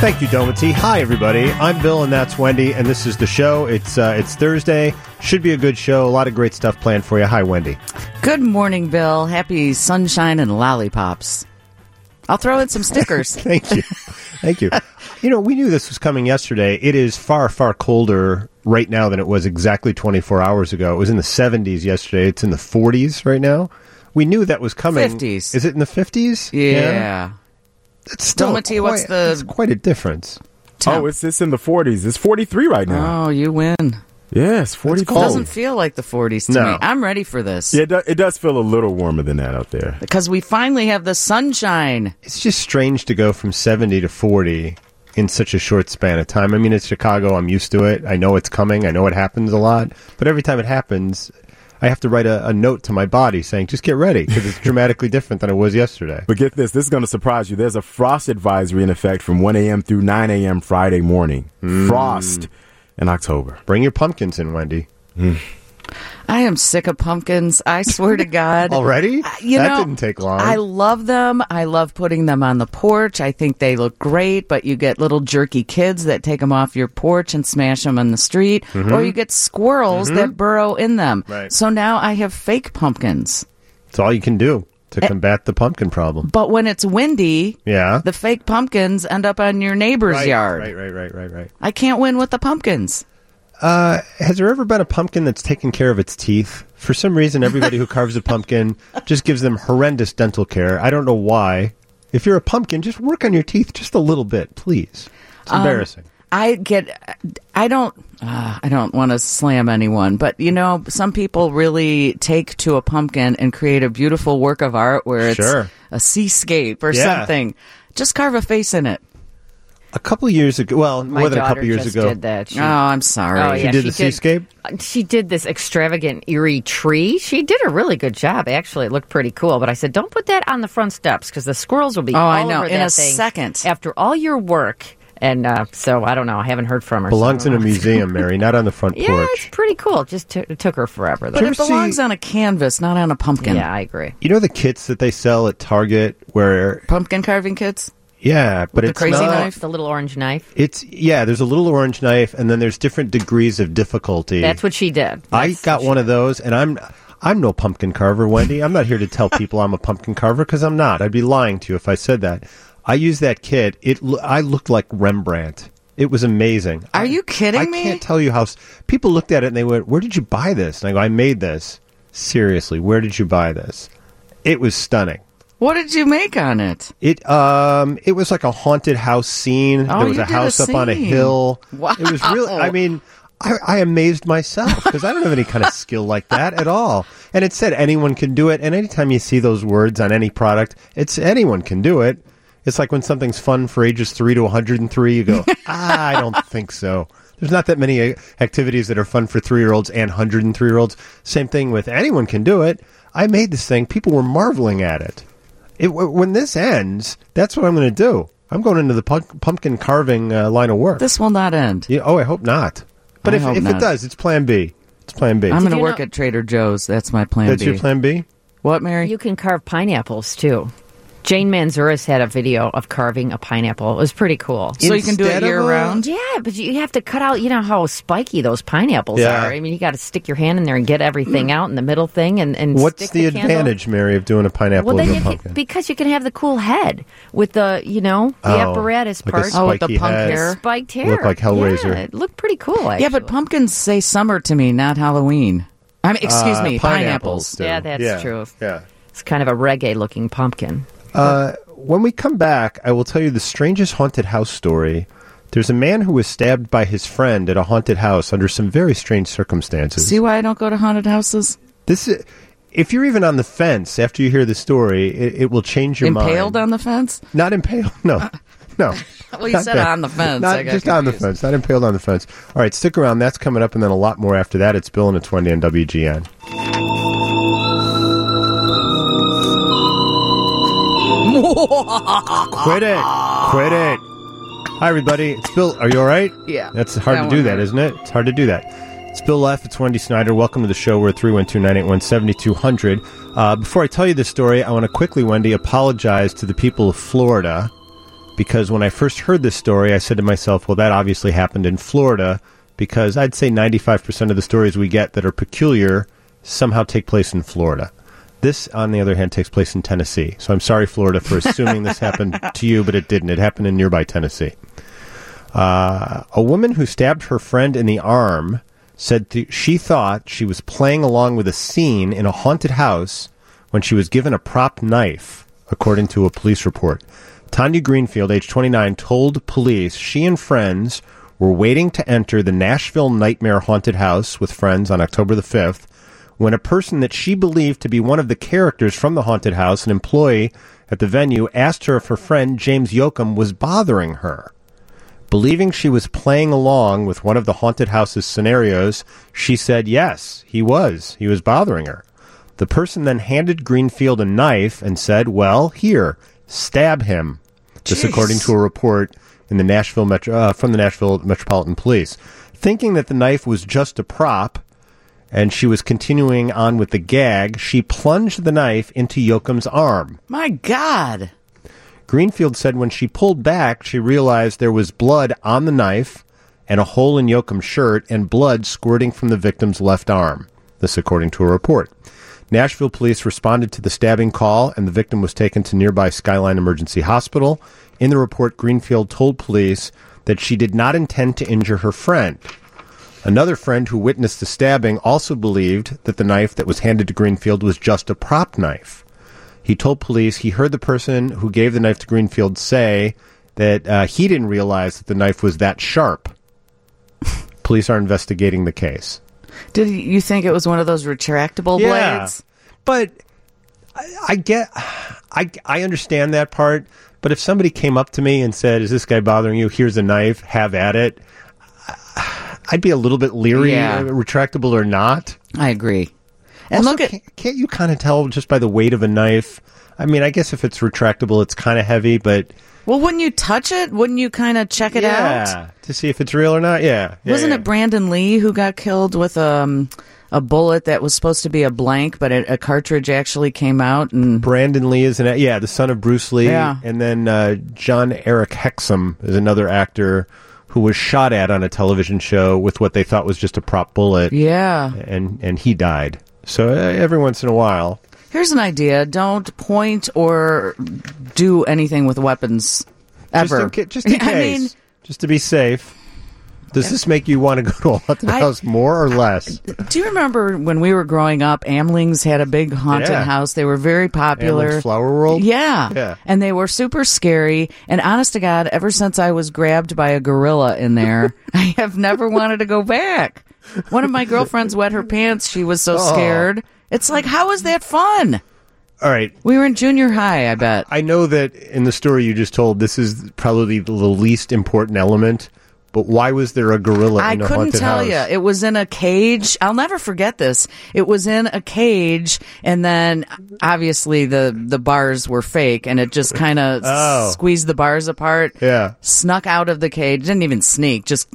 Thank you, Domity. Hi, everybody. I'm Bill, and that's Wendy, and this is the show. It's Thursday. Should be a good show. A lot of great stuff planned for you. Hi, Wendy. Good morning, Bill. Happy sunshine and lollipops. I'll throw in some stickers. Thank you. Thank you. You know, we knew this was coming yesterday. It is far, far colder right now than it was exactly 24 hours ago. It was in the 70s yesterday. It's in the 40s right now. We knew that was coming. 50s. Is it in the 50s? Yeah. It's still what's quite a difference. temp? Oh, it's in the 40s. It's 43 right now. Oh, you win. Yeah, it's 43. It doesn't feel like the 40s to No. me. I'm ready for this. Yeah, it does feel a little warmer than that out there. Because we finally have the sunshine. It's just strange to go from 70 to 40 in such a short span of time. I mean, it's Chicago. I'm used to it. I know it's coming. I know it happens a lot. But every time it happens, I have to write a note to my body saying, just get ready, because it's dramatically different than it was yesterday. But get this is going to surprise you. There's a frost advisory in effect from 1 a.m. through 9 a.m. Friday morning. Frost in October. Bring your pumpkins in, Wendy. I am sick of pumpkins. I swear to God. Already? That didn't take long. I love them. I love putting them on the porch. I think they look great, but you get little jerky kids that take them off your porch and smash them on the street, or you get squirrels that burrow in them. Right. So now I have fake pumpkins. It's all you can do to combat the pumpkin problem. But when it's windy, Yeah. the fake pumpkins end up on your neighbor's yard. Right. I can't win with the pumpkins. Has there ever been a pumpkin that's taken care of its teeth? For some reason, everybody who carves a pumpkin just gives them horrendous dental care. I don't know why. If you're a pumpkin, just work on your teeth just a little bit, please. It's embarrassing. I don't want to slam anyone, but you know, some people really take to a pumpkin and create a beautiful work of art where it's Sure. a seascape or Yeah. something. Just carve a face in it. A couple years ago, well, My more than a daughter couple years just ago. did that. Oh, I'm sorry. Oh, She yeah, did she the did. seascape? She did this extravagant, eerie tree. She did a really good job. Actually, it looked pretty cool. But I said, don't put that on the front steps because the squirrels will be Oh, all I know. over In that a thing second. after all your work. And so I don't know. I haven't heard from her. Belongs so I in a don't know. museum, Mary, not on the front Yeah, porch. it's pretty cool. It took her forever, though. But Did it you ever belongs see- on a canvas, not on a pumpkin. Yeah, I agree. You know the kits that they sell at Target where, Pumpkin carving kits? yeah, but the it's crazy not, knife? The little orange knife. there's a little orange knife, and then there's different degrees of difficulty. That's what she did. I That's got what one of those, and I'm no pumpkin carver, Wendy. I'm not here to tell people I'm a pumpkin carver, because I'm not. I'd be lying to you if I said that. I used that kit. I looked like Rembrandt. It was amazing. Are you kidding me? I can't tell you how... People looked at it and they went, where did you buy this? And I go, I made this. Seriously, where did you buy this? It was stunning. What did you make on it? It was like a haunted house scene. Oh, There was you a did a house up on a scene. hill. Wow. It was really... I mean... I amazed myself because I don't have any kind of skill like that at all. And it said anyone can do it. And anytime you see those words on any product, it's anyone can do it. It's like when something's fun for ages 3 to 103, you go, I don't think so. There's not that many activities that are fun for 3-year-olds and 103-year-olds. Same thing with anyone can do it. I made this thing. People were marveling at it. When this ends, that's what I'm going to do. I'm going into the pumpkin carving line of work. This will not end. Yeah, I hope not. But I if hope it not. does, it's Plan B. It's Plan B. I'm going to you work know- at Trader Joe's. That's my plan That's B. your Plan B? What, Mary? You can carve pineapples, too. Jane Manzouras had a video of carving a pineapple. It was pretty cool. So you can do it Instead of year-round? Yeah, but you have to cut out, you know how spiky those pineapples Yeah. are. I mean, you got to stick your hand in there and get everything out in the middle thing and What's stick the candle. advantage, Mary, of doing a pineapple Well, then into a you pumpkin? because you can have the cool head with the, the apparatus like a part. Oh, with the spiky punk head. hair. Spiked hair. Look like Hellraiser. Yeah, it looked pretty cool, actually. Yeah, but pumpkins say summer to me, not Halloween. I mean, excuse me, pineapples. do. Yeah, that's true. Yeah. It's kind of a reggae-looking pumpkin. When we come back, I will tell you the strangest haunted house story. There's a man who was stabbed by his friend at a haunted house under some very strange circumstances. See why I don't go to haunted houses? This is, if you're even on the fence after you hear the story, it will change your mind. Impaled on the fence? Not impaled, no. No. Well, you Not said that. on the fence. Not I got just on the confused. fence, not impaled on the fence. All right, stick around. That's coming up, and then a lot more after that. It's Bill and it's Wendy on WGN. Quit it. Quit it. Hi, everybody. It's Bill. Are you all right? Yeah. That's hard That to do one that, hurt. isn't it? It's hard to do that. It's Bill Leff. It's Wendy Snyder. Welcome to the show. We're at 312-981-7200. Before I tell you this story, I want to quickly, Wendy, apologize to the people of Florida because when I first heard this story, I said to myself, well, that obviously happened in Florida, because I'd say 95% of the stories we get that are peculiar somehow take place in Florida. This, on the other hand, takes place in Tennessee. So I'm sorry, Florida, for assuming this happened to you, but it didn't. It happened in nearby Tennessee. A woman who stabbed her friend in the arm said she thought she was playing along with a scene in a haunted house when she was given a prop knife, according to a police report. Tanya Greenfield, age 29, told police she and friends were waiting to enter the Nashville Nightmare Haunted House with friends on October the 5th when a person that she believed to be one of the characters from the haunted house, an employee at the venue, asked her if her friend James Yoakum was bothering her. Believing she was playing along with one of the haunted house's scenarios, she said yes, he was. He was bothering her. The person then handed Greenfield a knife and said, well, here, stab him. This according to a report in the Nashville from the Nashville Metropolitan Police. Thinking that the knife was just a prop and she was continuing on with the gag, she plunged the knife into Yoakum's arm. My God. Greenfield said when she pulled back, she realized there was blood on the knife and a hole in Yoakum's shirt and blood squirting from the victim's left arm. This according to a report. Nashville police responded to the stabbing call, and the victim was taken to nearby Skyline Emergency Hospital. In the report, Greenfield told police that she did not intend to injure her friend. Another friend who witnessed the stabbing also believed that the knife that was handed to Greenfield was just a prop knife. He told police he heard the person who gave the knife to Greenfield say that he didn't realize that the knife was that sharp. Police are investigating the case. Did you think it was one of those retractable blades? But I understand that part. But if somebody came up to me and said, is this guy bothering you? Here's a knife. Have at it. I'd be a little bit leery, retractable or not. I agree. And also, look at... Can't you kind of tell just by the weight of a knife? I mean, I guess if it's retractable, it's kind of heavy, but... Well, wouldn't you touch it? Wouldn't you kind of check it out? Yeah, to see if it's real or not, Wasn't it Brandon Lee who got killed with a bullet that was supposed to be a blank, but a cartridge actually came out? And Brandon Lee is the son of Bruce Lee. Yeah. And then John Eric Hexum is another actor who was shot at on a television show with what they thought was just a prop bullet. Yeah. And he died. So every once in a while. Here's an idea. Don't point or do anything with weapons ever. Just in case. I mean, just to be safe. Does this make you want to go to a haunted house more or less? Do you remember when we were growing up, Amlings had a big haunted house? They were very popular. Amling's Flower World? Yeah. And they were super scary. And honest to God, ever since I was grabbed by a gorilla in there, I have never wanted to go back. One of my girlfriends wet her pants. She was so scared. It's like, how is that fun? All right. We were in junior high, I bet. I know that in the story you just told, this is probably the least important element. But why was there a gorilla in a haunted house? I couldn't tell you. It was in a cage. I'll never forget this. It was in a cage, and then obviously the bars were fake, and it just kind of squeezed the bars apart. Yeah. Snuck out of the cage. Didn't even sneak. Just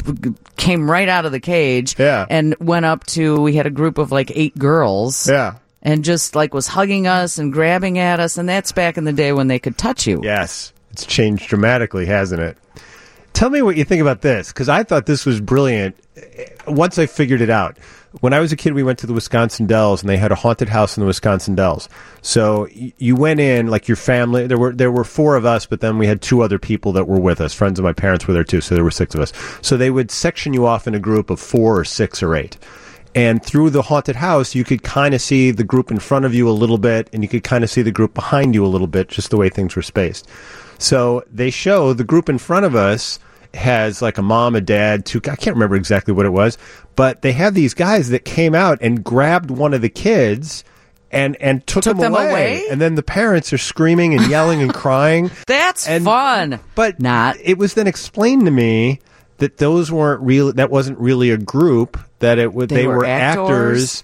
came right out of the cage. Yeah. And went up to, we had a group of like 8 girls. Yeah. And just like was hugging us and grabbing at us, and that's back in the day when they could touch you. Yes. It's changed dramatically, hasn't it? Tell me what you think about this, because I thought this was brilliant once I figured it out. When I was a kid, we went to the Wisconsin Dells, and they had a haunted house in the Wisconsin Dells. So you went in, like your family, there were 4 of us, but then we had 2 other people that were with us. Friends of my parents were there too, so there were 6 of us. So they would section you off in a group of 4 or 6 or 8. And through the haunted house, you could kind of see the group in front of you a little bit, and you could kind of see the group behind you a little bit, just the way things were spaced. So they show the group in front of us has like a mom, a dad, 2, I can't remember exactly what it was, but they have these guys that came out and grabbed one of the kids and took them away. And then the parents are screaming and yelling and crying. That's fun. But not. It was then explained to me that those weren't real. That wasn't really a group. That they were actors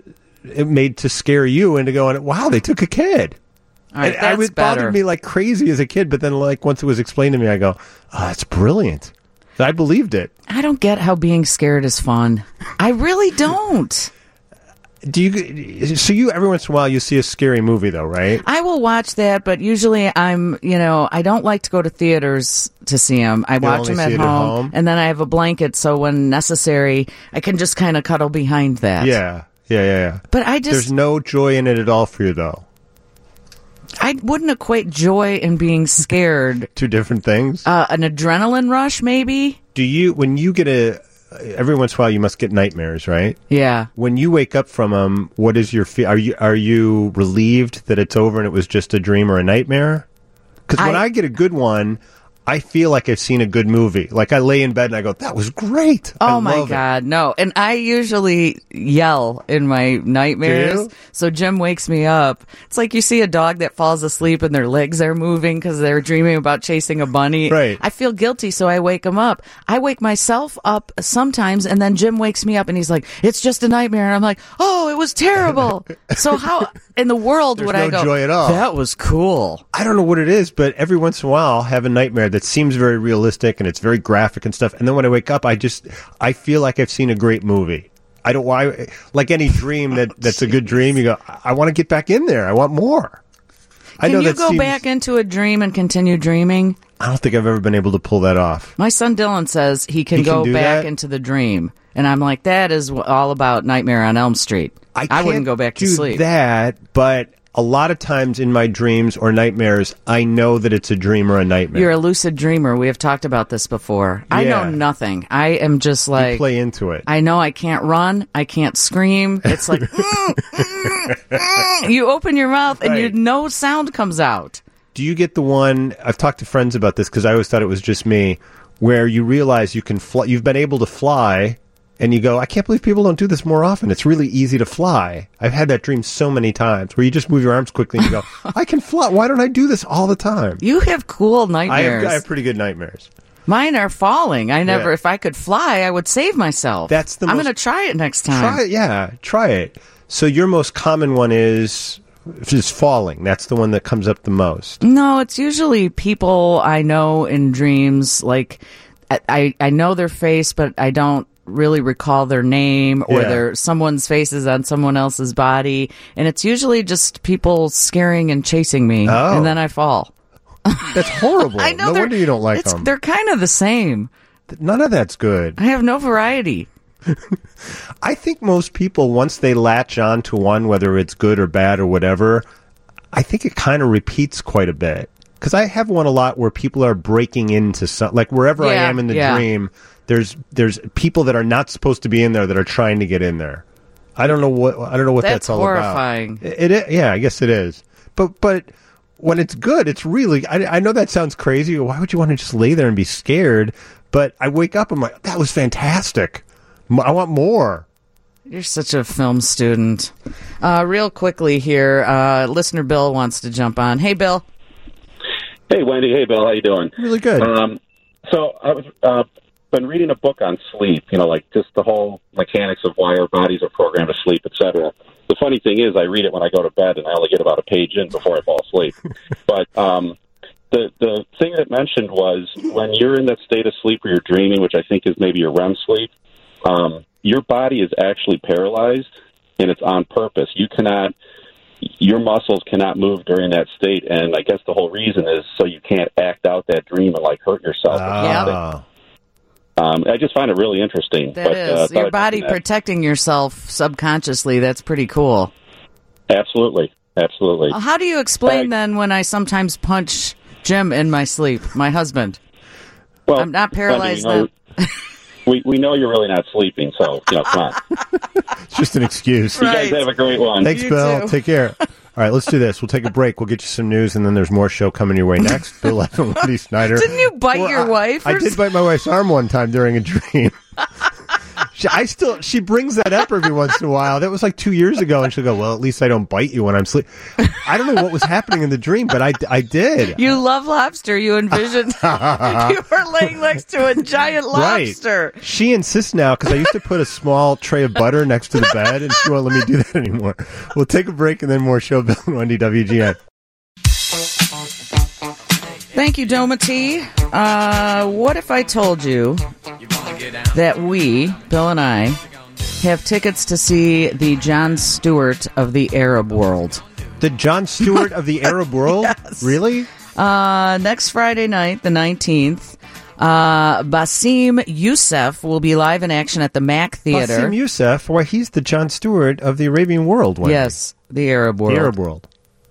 made to scare you into going, wow, they took a kid. All right, that's it bothered me like crazy as a kid, but then like once it was explained to me, I go, oh, that's brilliant. I believed it. I don't get how being scared is fun. I really don't. Do you? So you every once in a while you see a scary movie though, right? I will watch that, but usually I don't like to go to theaters to see them. I watch only them see at it at home, home? and then I have a blanket, so when necessary, I can just kind of cuddle behind that. Yeah. But I just There's no joy in it at all for you though. I wouldn't equate joy in being scared. Two different things. An adrenaline rush, maybe. Do you when you get every once in a while you must get nightmares, right? Yeah. When you wake up from them, what is your feel? Are you relieved that it's over and it was just a dream or a nightmare? Because when I get a good one, I feel like I've seen a good movie. Like I lay in bed and I go, "That was great." Oh my God, no! And I usually yell in my nightmares. Do you? So Jim wakes me up. It's like you see a dog that falls asleep and their legs are moving because they're dreaming about chasing a bunny. Right. I feel guilty, so I wake him up. I wake myself up sometimes, and then Jim wakes me up and he's like, "It's just a nightmare." And I'm like, "Oh, it was terrible." So how in the world There's would no I go? joy at all. That was cool. I don't know what it is, but every once in a while I'll have a nightmare that seems very realistic and it's very graphic and stuff. And then when I wake up, I feel like I've seen a great movie. I don't why like any dream that's a good dream. You go, I want to get back in there. I want more. Can you go back into a dream and continue dreaming? I don't think I've ever been able to pull that off. My son Dylan says he can go do back that? into the dream. And I'm like, that is all about Nightmare on Elm Street. I wouldn't go back to do sleep. that, but a lot of times in my dreams or nightmares, I know that it's a dream or a nightmare. You're a lucid dreamer. We have talked about this before. I know Yeah. nothing. I am just like, you play into it. I know I can't run. I can't scream. It's like, you open your mouth and Right. no sound comes out. Do you get the one? I've talked to friends about this because I always thought it was just me, where you realize you can fly. You've been able to fly, and you go, I can't believe people don't do this more often. It's really easy to fly. I've had that dream so many times, where you just move your arms quickly and you go, I can fly. Why don't I do this all the time? You have cool nightmares. I have pretty good nightmares. Mine are falling. I never, Yeah. if I could fly, I would save myself. That's the I'm most- going to try it next time. Try it, yeah, try it. So your most common one is falling. That's the one that comes up the most. No, it's usually people I know in dreams. Like, I know their face, but I don't really recall their name or Yeah. someone's face is on someone else's body. And it's usually just people scaring and chasing me. Oh. And then I fall. That's horrible. I know no they're- wonder you don't like them. They're kind of the same. None of that's good. I have no variety. I think most people, once they latch on to one, whether it's good or bad or whatever, I think it kind of repeats quite a bit. Because I have one a lot where people are breaking into some, like wherever I Yeah, am in the yeah. dream, there's people that are not supposed to be in there that are trying to get in there. I don't know what That's that's all horrifying. about. It is, yeah, I guess it is. But when it's good, it's really. I know that sounds crazy. Why would you want to just lay there and be scared? But I wake up, I'm like, that was fantastic. I want more. You're such a film student. Real quickly here, listener Bill wants to jump on. Hey, Bill. Hey, Wendy. Hey, Bill. How you doing? Really good. So I was been reading a book on sleep. You know, like just the whole mechanics of why our bodies are programmed to sleep, etc. The funny thing is, I read it when I go to bed, and I only get about a page in before I fall asleep. But the thing that mentioned was when you're in that state of sleep where you're dreaming, which I think is maybe your REM sleep. Your body is actually paralyzed, and it's on purpose. Your muscles cannot move during that state, and I guess the whole reason is so you can't act out that dream and, like, hurt yourself. Ah. I just find it really interesting. That is. thought Your I'd body mention that. protecting yourself subconsciously. That's pretty cool. Absolutely. How do you explain then when I sometimes punch Jim in my sleep, my husband? Well, I'm not paralyzed Wendy, then. we know you're really not sleeping, so, come on. It's just an excuse. You guys have a great one. Thanks, You Bill. too. Take care. All right, let's do this. We'll take a break. We'll get you some news, and then there's more show coming your way next. Bill Evans, Wendy Snyder. Didn't you bite your wife? I did bite my wife's arm one time during a dream. She brings that up every once in a while. That was like 2 years ago, and she'll go, well, at least I don't bite you when I'm sleeping. I don't know what was happening in the dream, but I did. You love lobster. You envisioned you were laying next to a giant lobster. Right. She insists now, because I used to put a small tray of butter next to the bed, and she won't let me do that anymore. We'll take a break, and then more show. Bill and Wendy, WGN. Thank you, Doma T. What if I told you that we, Bill and I, have tickets to see the Jon Stewart of the Arab world. The Jon Stewart of the Arab world? Yes. Really? Next Friday night, the 19th, Basim Youssef will be live in action at the Mac Theater. Basim Youssef? Why, he's the Jon Stewart of the Arabian world. Yes, the Arab world. The Arab world.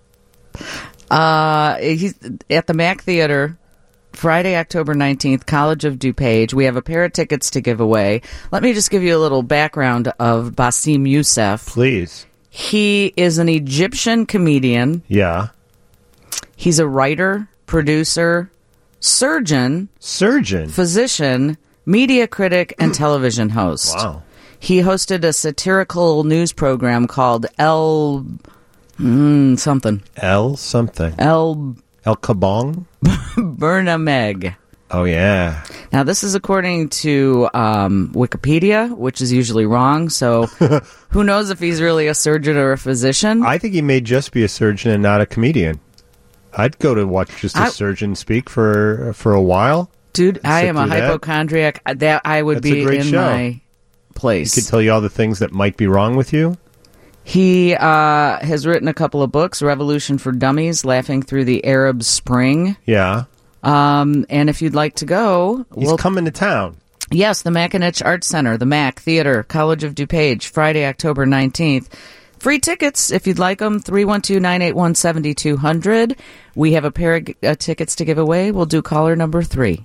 He's at the Mac Theater Friday, October 19th, College of DuPage. We have a pair of tickets to give away. Let me just give you a little background of Basim Youssef. Please. He is an Egyptian comedian. Yeah. He's a writer, producer, surgeon, physician, media critic, and television host. Wow. He hosted a satirical news program called El something. El something. El Kabong? Bernameg. Oh, yeah. Now, this is according to Wikipedia, which is usually wrong, so who knows if he's really a surgeon or a physician? I think he may just be a surgeon and not a comedian. I'd go to watch just a surgeon speak for a while. Dude, I am a through that. hypochondriac. That I would That's a be great in show. my place. He could tell you all the things that might be wrong with you. He has written a couple of books, Revolution for Dummies, Laughing Through the Arab Spring. Yeah. And if you'd like to go... He's coming to town. Yes, the Mackinac Arts Center, the Mac Theater, College of DuPage, Friday, October 19th. Free tickets, if you'd like them, 312-981-7200. We have a pair of tickets to give away. We'll do caller number 3,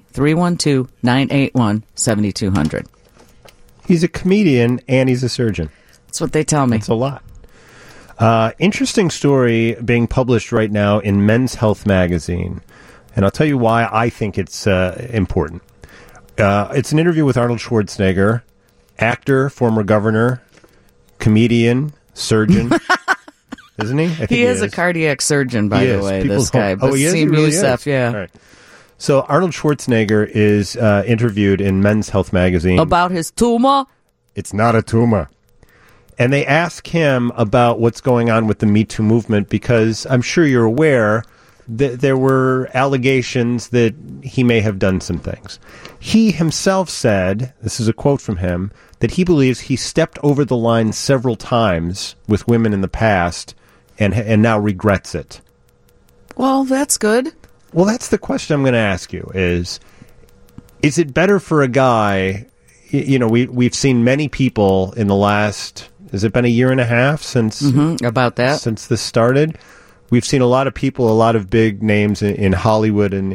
312-981-7200. He's a comedian and he's a surgeon. That's what they tell me. It's a lot. Interesting story being published right now in Men's Health magazine. And I'll tell you why I think it's important. It's an interview with Arnold Schwarzenegger, actor, former governor, comedian, surgeon. Isn't he? I think he is a cardiac surgeon, by the way, this guy. Oh, he is? He really Youssef, is? yeah. All right. So Arnold Schwarzenegger is interviewed in Men's Health magazine. About his tumor? It's not a tumor. And they ask him about what's going on with the Me Too movement because I'm sure you're aware that there were allegations that he may have done some things. He himself said, this is a quote from him, that he believes he stepped over the line several times with women in the past and now regrets it. Well, that's good. Well, that's the question I'm going to ask you is it better for a guy, you know, we've seen many people in the last, has it been a year and a half since about that since this started? We've seen a lot of people, a lot of big names in Hollywood and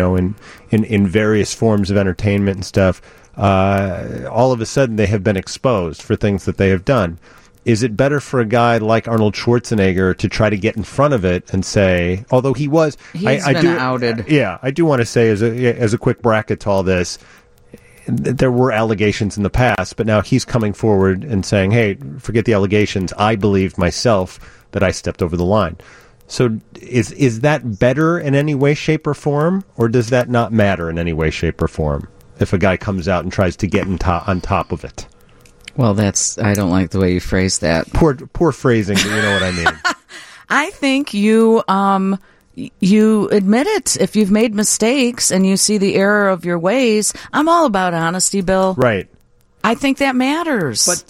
in various forms of entertainment and stuff. All of a sudden, they have been exposed for things that they have done. Is it better for a guy like Arnold Schwarzenegger to try to get in front of it and say, although he's been outed. Yeah, I do want to say as a quick bracket to all this, there were allegations in the past, but now he's coming forward and saying, hey, forget the allegations. I believed myself that I stepped over the line. So is that better in any way, shape, or form, or does that not matter in any way, shape, or form if a guy comes out and tries to get on top of it? Well, I don't like the way you phrase that. Poor phrasing, but you know what I mean. I think you admit it. If you've made mistakes and you see the error of your ways, I'm all about honesty, Bill. Right. I think that matters. But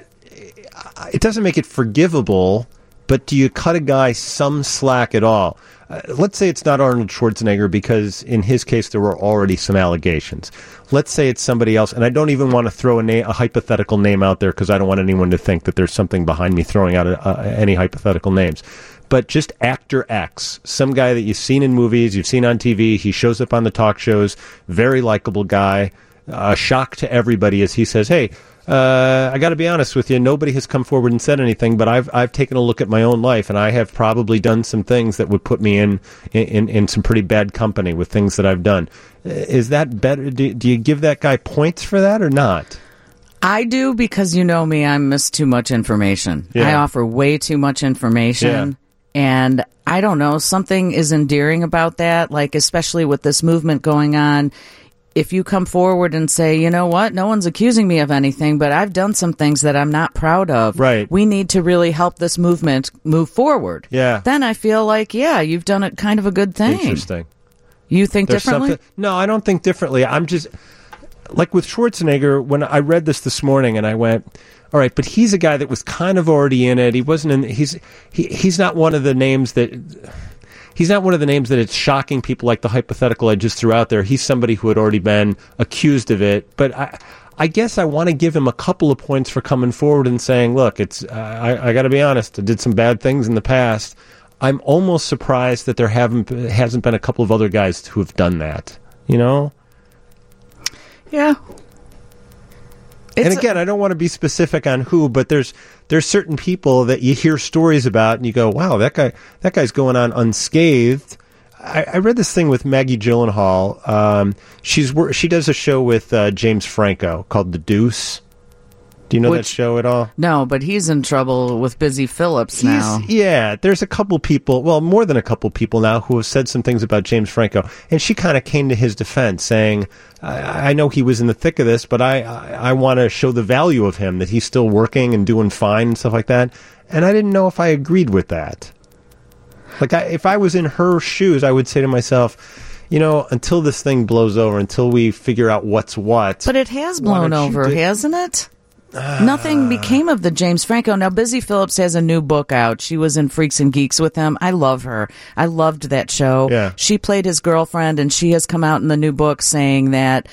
it doesn't make it forgivable, but do you cut a guy some slack at all? Let's say it's not Arnold Schwarzenegger because in his case there were already some allegations. Let's say it's somebody else, and I don't even want to throw a hypothetical name out there because I don't want anyone to think that there's something behind me throwing out any hypothetical names. But just actor X, some guy that you've seen in movies, you've seen on TV, he shows up on the talk shows, very likable guy, a shock to everybody as he says, hey, I got to be honest with you. Nobody has come forward and said anything, but I've taken a look at my own life, and I have probably done some things that would put me in some pretty bad company with things that I've done. Is that better? Do you give that guy points for that or not? I do because you know me. I miss too much information. Yeah. I offer way too much information. Yeah. And I don't know, something is endearing about that, like especially with this movement going on. If you come forward and say, you know what, no one's accusing me of anything, but I've done some things that I'm not proud of. Right. We need to really help this movement move forward. Yeah. Then I feel like, yeah, you've done a kind of a good thing. Interesting. You think There's differently? No, I don't think differently. I'm just, like with Schwarzenegger, when I read this morning and I went, all right, but he's a guy that was kind of already in it. He wasn't in. He's not one of the names that. He's not one of the names that it's shocking people like the hypothetical I just threw out there. He's somebody who had already been accused of it. But I guess I want to give him a couple of points for coming forward and saying, look, it's I got to be honest, I did some bad things in the past. I'm almost surprised that there hasn't been a couple of other guys who have done that, you know? Yeah. And again, I don't want to be specific on who, but there's certain people that you hear stories about and you go, wow, that guy's going on unscathed. I read this thing with Maggie Gyllenhaal. She does a show with James Franco called The Deuce. Do you know that show at all? No, but he's in trouble with Busy Phillips now. Yeah, there's a couple people, well, more than a couple people now, who have said some things about James Franco. And she kind of came to his defense, saying, I know he was in the thick of this, but I want to show the value of him, that he's still working and doing fine and stuff like that. And I didn't know if I agreed with that. Like, if I was in her shoes, I would say to myself, you know, until this thing blows over, until we figure out what's what. But it has blown over, hasn't it? Nothing became of the James Franco. Now, Busy Phillips has a new book out. She was in Freaks and Geeks with him. I love her. I loved that show. Yeah. She played his girlfriend, and she has come out in the new book saying that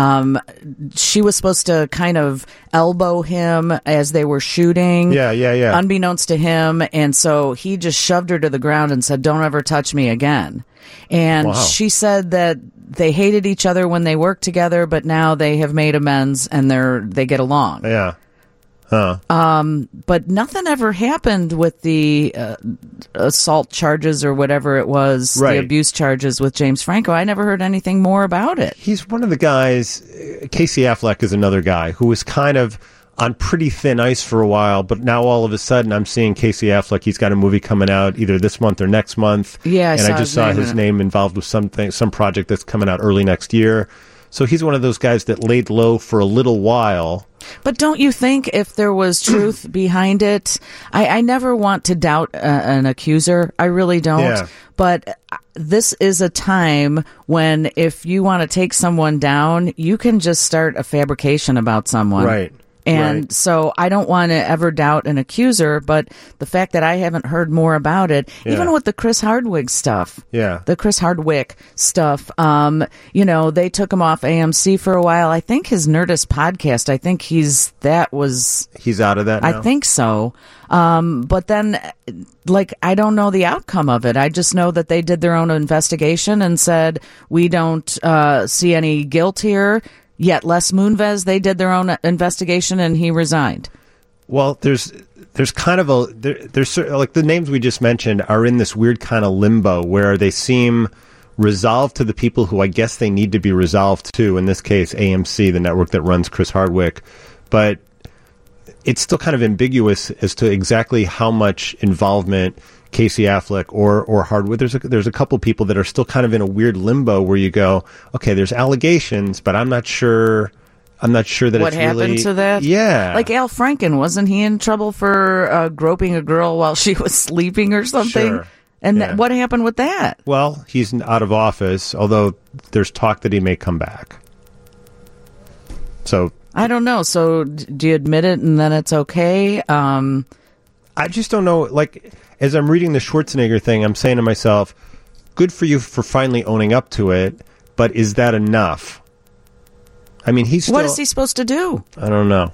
she was supposed to kind of elbow him as they were shooting. Yeah. Unbeknownst to him. And so he just shoved her to the ground and said, "Don't ever touch me again." And she said that they hated each other when they worked together, but now they have made amends and they get along. Yeah. Huh. But nothing ever happened with the assault charges or whatever it was, the abuse charges with James Franco. I never heard anything more about it. He's one of the guys, Casey Affleck is another guy who was kind of on pretty thin ice for a while, but now all of a sudden I'm seeing Casey Affleck. He's got a movie coming out either this month or next month. Yeah, I just saw his name involved with some project that's coming out early next year. So he's one of those guys that laid low for a little while. But don't you think if there was truth behind it, I never want to doubt an accuser. I really don't. Yeah. But this is a time when if you want to take someone down, you can just start a fabrication about someone. Right. And so I don't want to ever doubt an accuser, but the fact that I haven't heard more about it, even with the Chris Hardwick stuff, they took him off AMC for a while. I think his Nerdist podcast, he's out of that now? I think so. But then, I don't know the outcome of it. I just know that they did their own investigation and said, we don't see any guilt here. Yet Les Moonves, they did their own investigation and he resigned. Well, there's kind of there's like the names we just mentioned are in this weird kind of limbo where they seem resolved to the people who I guess they need to be resolved to. In this case, AMC, the network that runs Chris Hardwick, but it's still kind of ambiguous as to exactly how much involvement Casey Affleck or Hardwick. There's a couple people that are still kind of in a weird limbo where you go, okay, there's allegations, but I'm not sure that what it's really... What happened to that? Yeah. Like Al Franken, wasn't he in trouble for groping a girl while she was sleeping or something? Sure. And what happened with that? Well, he's out of office, although there's talk that he may come back. So... I don't know. So do you admit it and then it's okay? I just don't know. Like, as I'm reading the Schwarzenegger thing, I'm saying to myself, good for you for finally owning up to it, but is that enough? I mean, he's still... What is he supposed to do? I don't know.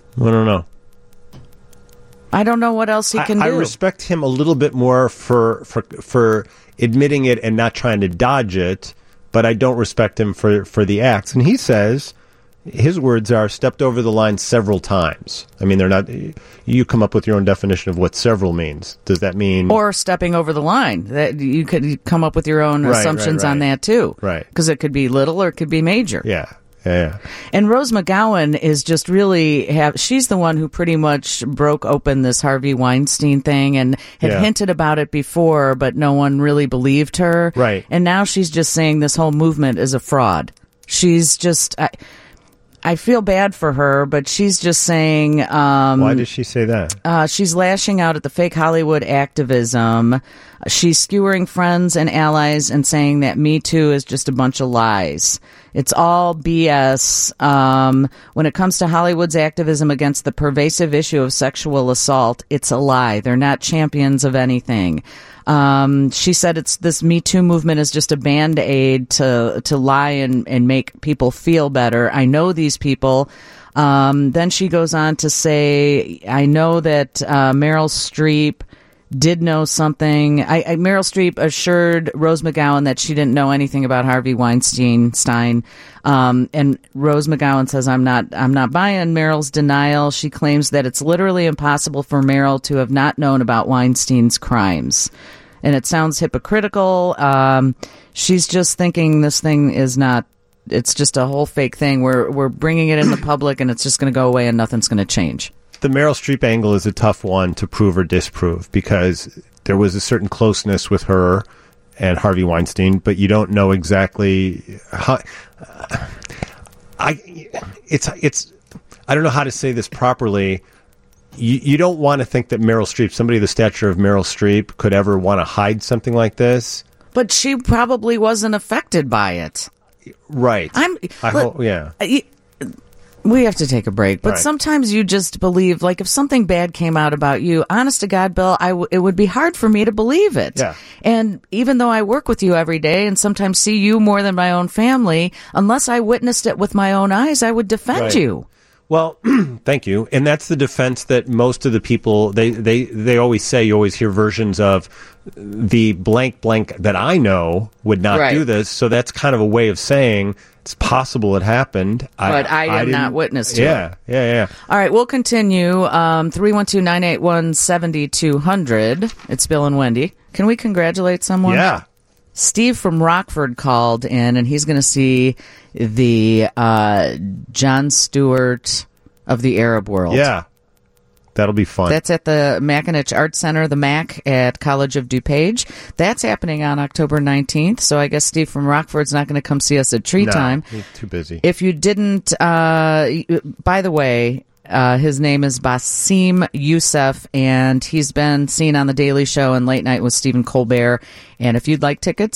I don't know what else he can do. I respect him a little bit more for admitting it and not trying to dodge it, but I don't respect him for the acts. And he says... His words are stepped over the line several times. I mean, they're not... You come up with your own definition of what several means. Does that mean... Or stepping over the line. That you could come up with your own assumptions on that, too. Right. Because it could be little or it could be major. Yeah. And Rose McGowan is just really... she's the one who pretty much broke open this Harvey Weinstein thing and had hinted about it before, but no one really believed her. Right. And now she's just saying this whole movement is a fraud. She's just... I feel bad for her, but she's just saying. Why does she say that? She's lashing out at the fake Hollywood activism. She's skewering friends and allies and saying that Me Too is just a bunch of lies. It's all BS. When it comes to Hollywood's activism against the pervasive issue of sexual assault, it's a lie. They're not champions of anything. She said this Me Too movement is just a Band-Aid to lie and make people feel better. I know these people. Then she goes on to say, I know that Meryl Streep did know something. Meryl Streep assured Rose McGowan that she didn't know anything about Harvey Weinstein. And Rose McGowan says, I'm not buying Meryl's denial. She claims that it's literally impossible for Meryl to have not known about Weinstein's crimes. And it sounds hypocritical. She's just thinking this thing is not, it's just a whole fake thing. We're bringing it in the public and it's just going to go away and nothing's going to change. The Meryl Streep angle is a tough one to prove or disprove because there was a certain closeness with her and Harvey Weinstein, but you don't know exactly how. I don't know how to say this properly. You don't want to think that Meryl Streep, somebody the stature of Meryl Streep, could ever want to hide something like this. But she probably wasn't affected by it. Right. I hope, yeah. We have to take a break, but Right. Sometimes you just believe, like if something bad came out about you, honest to God, Bill, it would be hard for me to believe it. Yeah. And even though I work with you every day and sometimes see you more than my own family, unless I witnessed it with my own eyes, I would defend Right. you. Well, thank you. And that's the defense that most of the people, they always say, you always hear versions of the blank that I know would not Right. do this. So that's kind of a way of saying it's possible it happened. But I have not didn't- witnessed it. Yeah. All right, we'll continue. 312-981-7200. It's Bill and Wendy. Can we congratulate someone? Yeah. Steve from Rockford called in, and he's going to see the Jon Stewart of the Arab World. Yeah. That'll be fun. That's at the Mackinac Arts Center, the MAC, at College of DuPage. That's happening on October 19th, so I guess Steve from Rockford's not going to come see us at Tree Time. He's too busy. If you didn't, by the way, his name is Basim Youssef, and he's been seen on The Daily Show and Late Night with Stephen Colbert. And if you'd like tickets,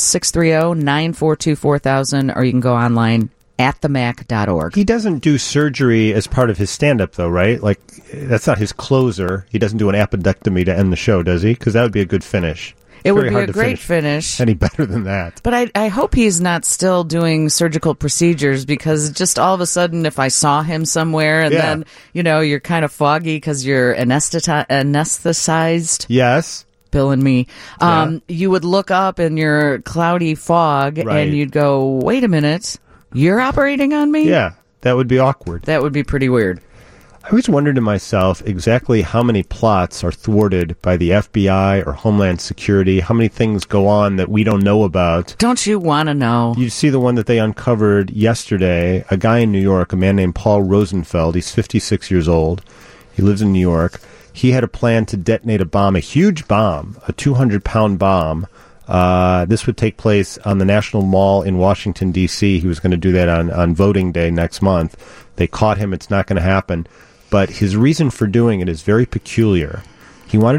630-942-4000, or you can go online at themac.org. He doesn't do surgery as part of his stand-up, though, right? Like, that's not his closer. He doesn't do an appendectomy to end the show, does he? Because that would be a good finish. It would Very be hard a to great finish. Any better than that. But I hope he's not still doing surgical procedures, because just all of a sudden, if I saw him somewhere and Yeah. then, you're kind of foggy because you're anesthetized, Yes. Bill and me, you would look up in your cloudy fog Right. and you'd go, wait a minute, you're operating on me? Yeah, that would be awkward. That would be pretty weird. I always wondered to myself exactly how many plots are thwarted by the FBI or Homeland Security, how many things go on that we don't know about. Don't you want to know? You see the one that they uncovered yesterday, a guy in New York, a man named Paul Rosenfeld. He's 56 years old. He lives in New York. He had a plan to detonate a bomb, a huge bomb, a 200-pound bomb. This would take place on the National Mall in Washington, D.C. He was going to do that on voting day next month. They caught him. It's not going to happen. But his reason for doing it is very peculiar. He wanted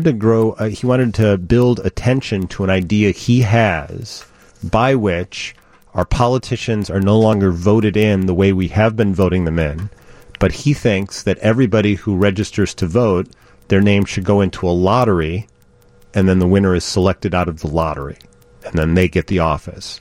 to build attention to an idea he has by which our politicians are no longer voted in the way we have been voting them in. But he thinks that everybody who registers to vote, their name should go into a lottery, and then the winner is selected out of the lottery, and then they get the office.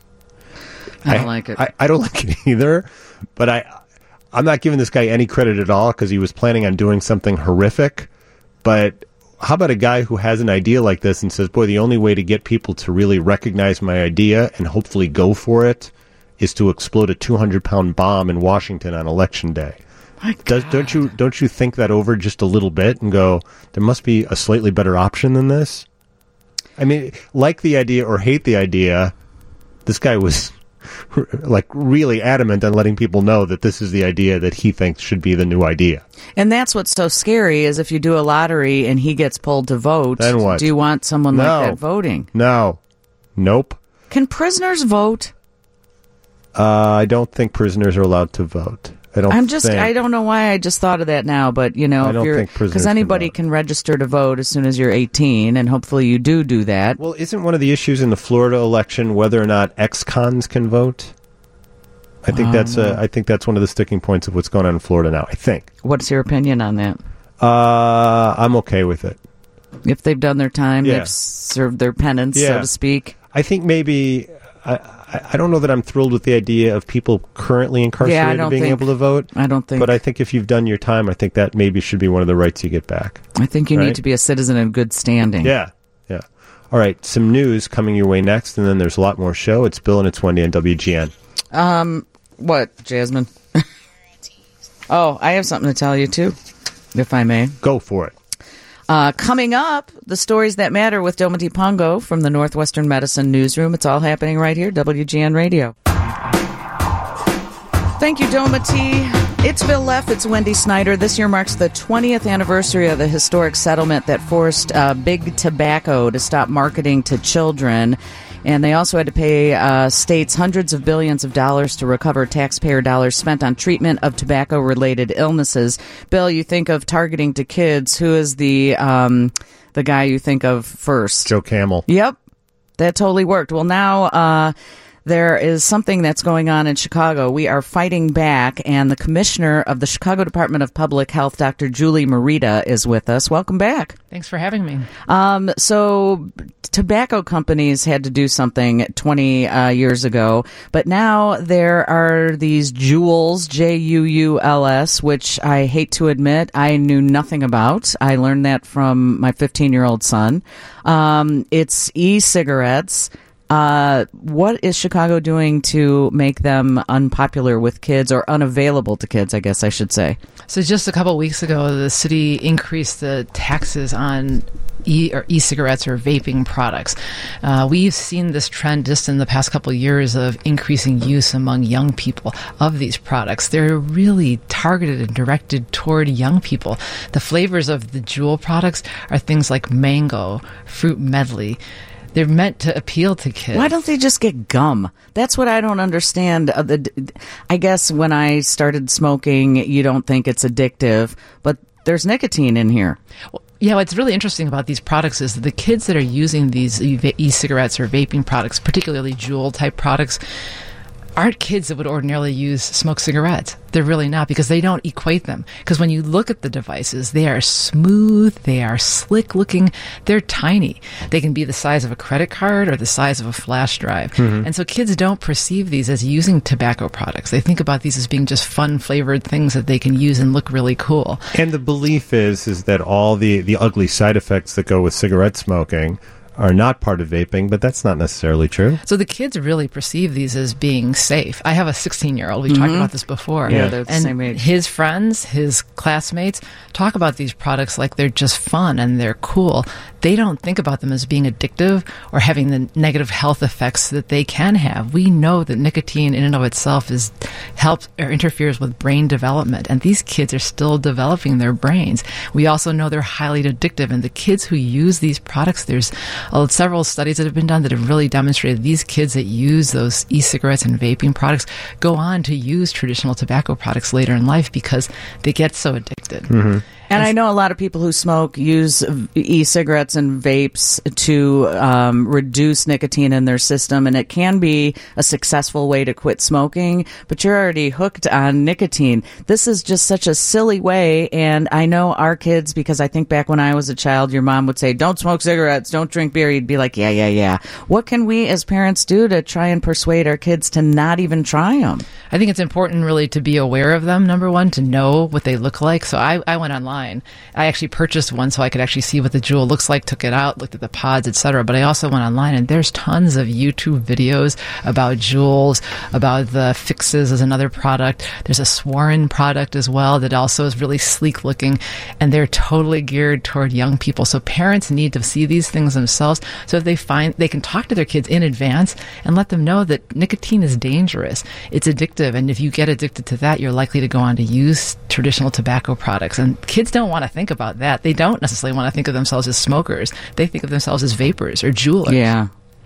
I don't like it. I don't like it either, but I'm not giving this guy any credit at all because he was planning on doing something horrific. But how about a guy who has an idea like this and says, boy, the only way to get people to really recognize my idea and hopefully go for it is to explode a 200-pound bomb in Washington on Election Day. Don't you think that over just a little bit and go, there must be a slightly better option than this? I mean, like the idea or hate the idea, this guy was like really adamant on letting people know that this is the idea that he thinks should be the new idea. And that's what's so scary is if you do a lottery and he gets pulled to vote, Then what? do you want someone like that voting? No. Nope. Can prisoners vote? I don't think prisoners are allowed to vote. I don't know why I just thought of that now, but I don't think prisoners because can anybody vote. can register to vote as soon as you're 18, and hopefully you do that. Well, isn't one of the issues in the Florida election whether or not ex-cons can vote? I think that's one of the sticking points of what's going on in Florida now. I think. What's your opinion on that? I'm okay with it. If they've done their time, Yeah. they've served their penance, so to speak. I think maybe I don't know that I'm thrilled with the idea of people currently incarcerated being able to vote. I don't think. But I think if you've done your time, I think that maybe should be one of the rights you get back. I think you Right? need to be a citizen in good standing. Yeah. All right, some news coming your way next, and then there's a lot more show. It's Bill and it's Wendy on WGN. What, Jasmine? Oh, I have something to tell you, too, if I may. Go for it. Coming up, the stories that matter with Dometi Pongo from the Northwestern Medicine Newsroom. It's all happening right here, WGN Radio. Thank you, Dometi. It's Bill Leff. It's Wendy Snyder. This year marks the 20th anniversary of the historic settlement that forced Big Tobacco to stop marketing to children. And they also had to pay states hundreds of billions of dollars to recover taxpayer dollars spent on treatment of tobacco-related illnesses. Bill, you think of targeting to kids. Who is the guy you think of first? Joe Camel. Yep, that totally worked. Well, now there is something that's going on in Chicago. We are fighting back, and the commissioner of the Chicago Department of Public Health, Dr. Julie Merida, is with us. Welcome back. Thanks for having me. So tobacco companies had to do something 20 years ago, but now there are these Juuls, Juuls, which I hate to admit I knew nothing about. I learned that from my 15-year-old son. It's e-cigarettes. What is Chicago doing to make them unpopular with kids, or unavailable to kids, I guess I should say? So just a couple of weeks ago, the city increased the taxes on e-cigarettes or vaping products. We've seen this trend just in the past couple of years of increasing use among young people of these products. They're really targeted and directed toward young people. The flavors of the Juul products are things like mango, fruit medley. They're meant to appeal to kids. Why don't they just get gum? That's what I don't understand. I guess when I started smoking, you don't think it's addictive, but there's nicotine in here. Well, yeah, what's really interesting about these products is that the kids that are using these e-cigarettes or vaping products, particularly Juul-type products, aren't kids that would ordinarily smoke cigarettes. They're really not, because they don't equate them. Because when you look at the devices, they are smooth, they are slick looking, they're tiny. They can be the size of a credit card or the size of a flash drive. Mm-hmm. And so kids don't perceive these as using tobacco products. They think about these as being just fun flavored things that they can use and look really cool. And the belief is that all the ugly side effects that go with cigarette smoking are not part of vaping, but that's not necessarily true. So the kids really perceive these as being safe. I have a 16-year-old. We talked about this before. Yeah, they're the same age. His friends, his classmates, talk about these products like they're just fun and they're cool. They don't think about them as being addictive or having the negative health effects that they can have. We know that nicotine in and of itself helps or interferes with brain development, and these kids are still developing their brains. We also know they're highly addictive, and the kids who use these products, there's several studies that have been done that have really demonstrated these kids that use those e-cigarettes and vaping products go on to use traditional tobacco products later in life because they get so addicted. Mm-hmm. And I know a lot of people who smoke use e-cigarettes and vapes to reduce nicotine in their system, and it can be a successful way to quit smoking, but you're already hooked on nicotine. This is just such a silly way, and I know our kids, because I think back when I was a child, your mom would say, don't smoke cigarettes, don't drink beer. You'd be like, yeah. What can we as parents do to try and persuade our kids to not even try them? I think it's important really to be aware of them, number one, to know what they look like. So I went online. I actually purchased one so I could actually see what the Juul looks like, took it out, looked at the pods, etc. But I also went online, and there's tons of YouTube videos about Juuls, about the Fixes as another product. There's a Swarin product as well that also is really sleek looking, and they're totally geared toward young people. So parents need to see these things themselves so that they can talk to their kids in advance and let them know that nicotine is dangerous. It's addictive, and if you get addicted to that, you're likely to go on to use traditional tobacco products. And kids don't want to think about that. They don't necessarily want to think of themselves as smokers. They think of themselves as vapors or jewelers. Yeah.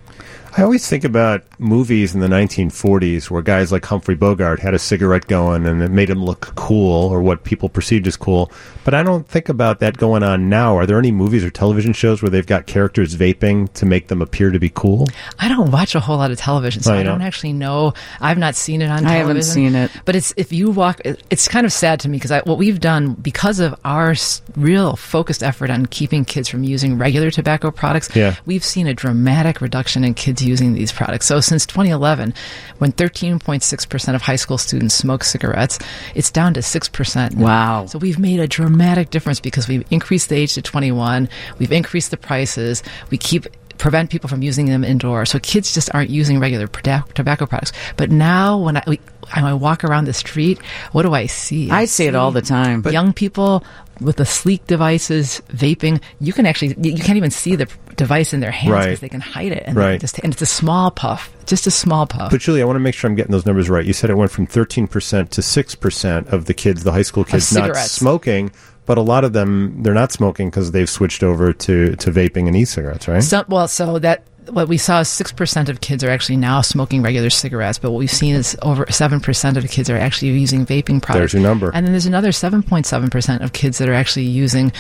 I always think about movies in the 1940s where guys like Humphrey Bogart had a cigarette going and it made him look cool, or what people perceived as cool. But I don't think about that going on now. Are there any movies or television shows where they've got characters vaping to make them appear to be cool? I don't watch a whole lot of television, so I don't actually know. I've not seen it on television. I haven't seen it. But if you walk, it's kind of sad to me because what we've done, because of our real focused effort on keeping kids from using regular tobacco products, we've seen a dramatic reduction in kids using these products. So since 2011, when 13.6% of high school students smoke cigarettes, it's down to 6% now. Wow. So we've made a dramatic difference because we've increased the age to 21, we've increased the prices, we prevent people from using them indoors. So kids just aren't using regular tobacco products. But now when I walk around the street, what do I see? I see it all the time. But young people with the sleek devices, vaping, you can't even see the device in their hands because they can hide it. And, and it's a small puff, just a small puff. But Julie, I want to make sure I'm getting those numbers right. You said it went from 13% to 6% of the kids, the high school kids, not smoking. But a lot of them, they're not smoking because they've switched over to vaping and e-cigarettes, right? What we saw is 6% of kids are actually now smoking regular cigarettes, but what we've seen is over 7% of the kids are actually using vaping products. There's your number. And then there's another 7.7% of kids that are actually using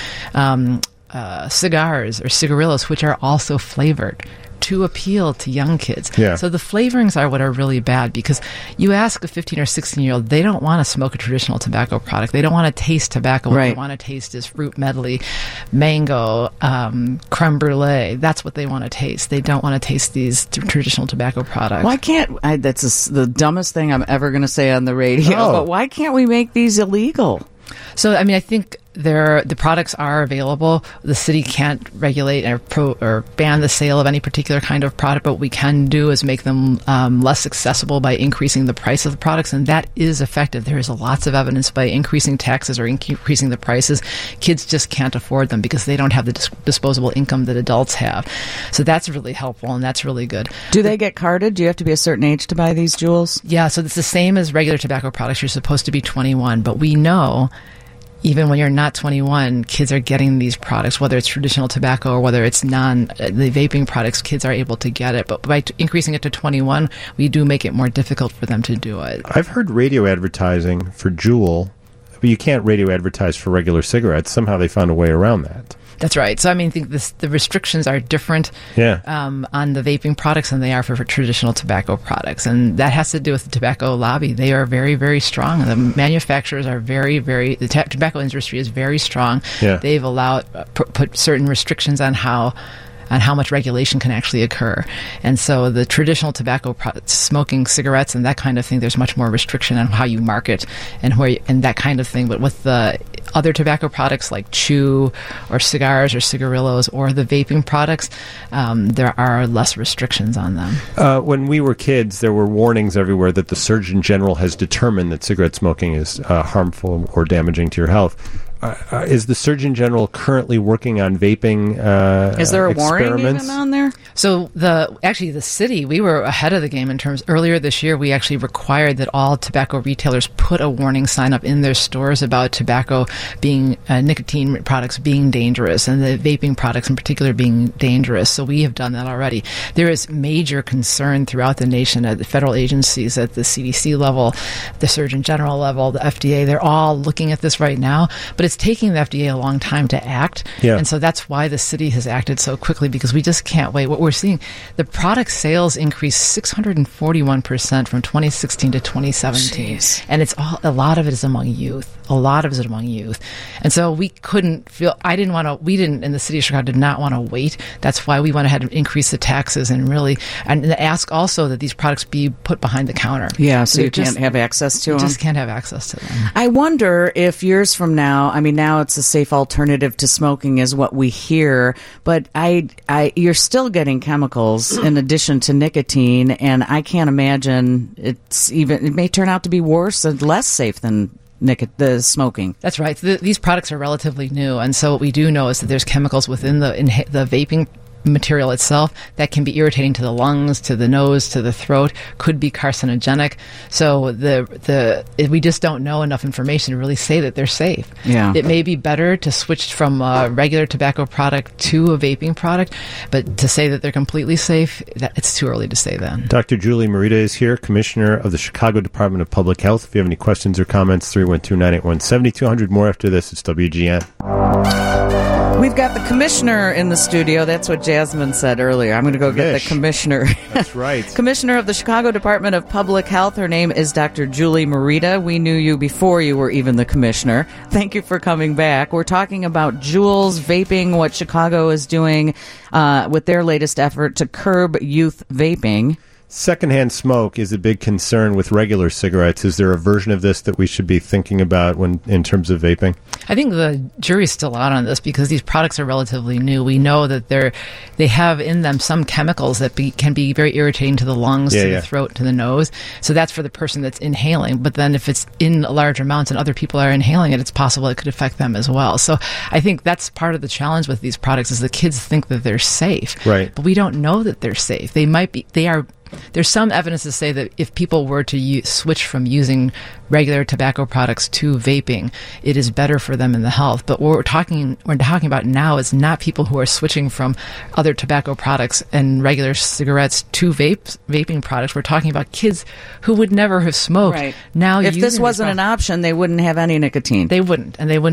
cigars or cigarillos, which are also flavored to appeal to young kids. Yeah. So the flavorings are what are really bad, because you ask a 15 or 16-year-old, they don't want to smoke a traditional tobacco product. They don't want to taste tobacco. What they want to taste is fruit medley, mango, creme brulee. That's what they want to taste. They don't want to taste these traditional tobacco products. Why can't that's the dumbest thing I'm ever going to say on the radio, but why can't we make these illegal? So, I mean, I think the products are available. The city can't regulate or ban the sale of any particular kind of product, but what we can do is make them less accessible by increasing the price of the products, and that is effective. There is lots of evidence by increasing taxes or increasing the prices, kids just can't afford them because they don't have the disposable income that adults have. So that's really helpful, and that's really good. Do they get carded? Do you have to be a certain age to buy these, Jules? Yeah, so it's the same as regular tobacco products. You're supposed to be 21, but we know even when you're not 21, kids are getting these products, whether it's traditional tobacco or whether it's the vaping products, kids are able to get it. But by increasing it to 21, we do make it more difficult for them to do it. I've heard radio advertising for Juul, but you can't radio advertise for regular cigarettes. Somehow they found a way around that. That's right. So, I mean, I think the restrictions are different on the vaping products than they are for traditional tobacco products. And that has to do with the tobacco lobby. They are very, very strong. The manufacturers are the tobacco industry is very strong. Yeah. They've allowed, put certain restrictions on how much regulation can actually occur. And so the traditional tobacco smoking cigarettes and that kind of thing, there's much more restriction on how you market and that kind of thing. But with the other tobacco products like chew or cigars or cigarillos or the vaping products, there are less restrictions on them. When we were kids, there were warnings everywhere that the Surgeon General has determined that cigarette smoking is harmful or damaging to your health. Is the Surgeon General currently working on vaping Is there a experiments? warning even on there? So the city, we were ahead of the game in terms. Earlier this year, we actually required that all tobacco retailers put a warning sign up in their stores about tobacco being nicotine products being dangerous and the vaping products in particular being dangerous. So we have done that already. There is major concern throughout the nation at the federal agencies, at the CDC level, the Surgeon General level, the FDA. They're all looking at this right now, but it's taking the FDA a long time to act. Yeah. And so that's why the city has acted so quickly, because we just can't wait. What we're seeing, the product sales increased 641% from 2016 to 2017. Jeez. And a lot of it is among youth. And so we didn't in the city of Chicago did not want to wait. That's why we went ahead and increased the taxes and ask also that these products be put behind the counter. Yeah, so you can't have access to them. You just can't have access to them. I wonder if years from now, I mean, now it's a safe alternative to smoking is what we hear, but you're still getting chemicals in addition to nicotine, and I can't imagine it may turn out to be worse and less safe than the smoking. That's right. These products are relatively new, and so what we do know is that there's chemicals within the vaping material itself that can be irritating to the lungs, to the nose, to the throat, could be carcinogenic. So we just don't know enough information to really say that they're safe. Yeah. It may be better to switch from a regular tobacco product to a vaping product, but to say that they're completely safe, it's too early to say that. Dr. Julie Morita is here, Commissioner of the Chicago Department of Public Health. If you have any questions or comments, 312-981-7200. More after this. It's WGN. We've got the commissioner in the studio. That's what Jasmine said earlier. I'm going to go get the commissioner. That's right. Commissioner of the Chicago Department of Public Health. Her name is Dr. Julie Morita. We knew you before you were even the commissioner. Thank you for coming back. We're talking about Juuls, vaping, what Chicago is doing with their latest effort to curb youth vaping. Secondhand smoke is a big concern with regular cigarettes. Is there a version of this that we should be thinking about in terms of vaping? I think the jury's still out on this because these products are relatively new. We know that they have in them some chemicals that can be very irritating to the lungs, to the throat, to the nose. So that's for the person that's inhaling. But then if it's in large amounts and other people are inhaling it, it's possible it could affect them as well. So I think that's part of the challenge with these products is the kids think that they're safe. Right. But we don't know that they're safe. There's some evidence to say that if people were to switch from using regular tobacco products to vaping, it is better for them in the health. But what we're talking about now is not people who are switching from other tobacco products and regular cigarettes to vaping products. We're talking about kids who would never have smoked. Right. Now, if this wasn't an option, they wouldn't have any nicotine. They wouldn't, and they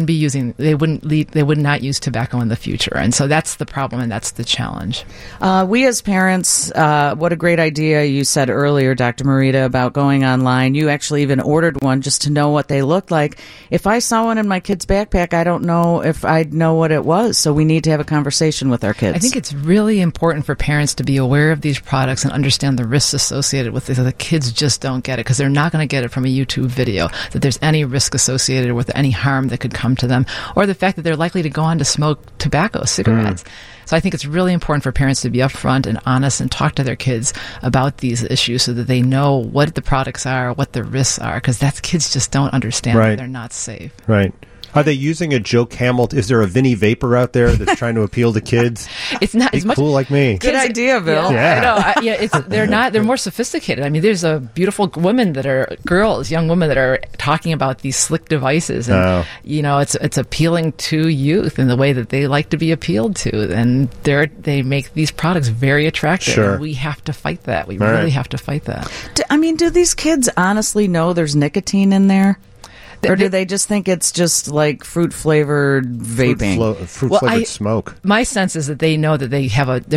would not use tobacco in the future. And so that's the problem, and that's the challenge. We as parents, what a great idea you said earlier, Dr. Morita, about going online. You actually even ordered one just to know what they looked like. If I saw one in my kid's backpack, I don't know if I'd know what it was. So we need to have a conversation with our kids. I think it's really important for parents to be aware of these products and understand the risks associated with it. So the kids just don't get it because they're not going to get it from a YouTube video, that there's any risk associated with any harm that could come to them, or the fact that they're likely to go on to smoke tobacco, cigarettes. So I think it's really important for parents to be upfront and honest and talk to their kids about these issues so that they know what the products are, what the risks are, because kids just don't understand that they're not safe. Right. Are they using a Joe Camel? Is there a Vinnie Vapor out there that's trying to appeal to kids? It's not as much cool like me. Good idea, Bill. Yeah. I know. They're more sophisticated. I mean, there's a beautiful young women that are talking about these slick devices, and it's appealing to youth in the way that they like to be appealed to, and they make these products very attractive. Sure. And we have to fight that. We really have to fight that. Do these kids honestly know there's nicotine in there? Or do they just think it's just like fruit-flavored vaping? Fruit-flavored smoke. My sense is that they know that they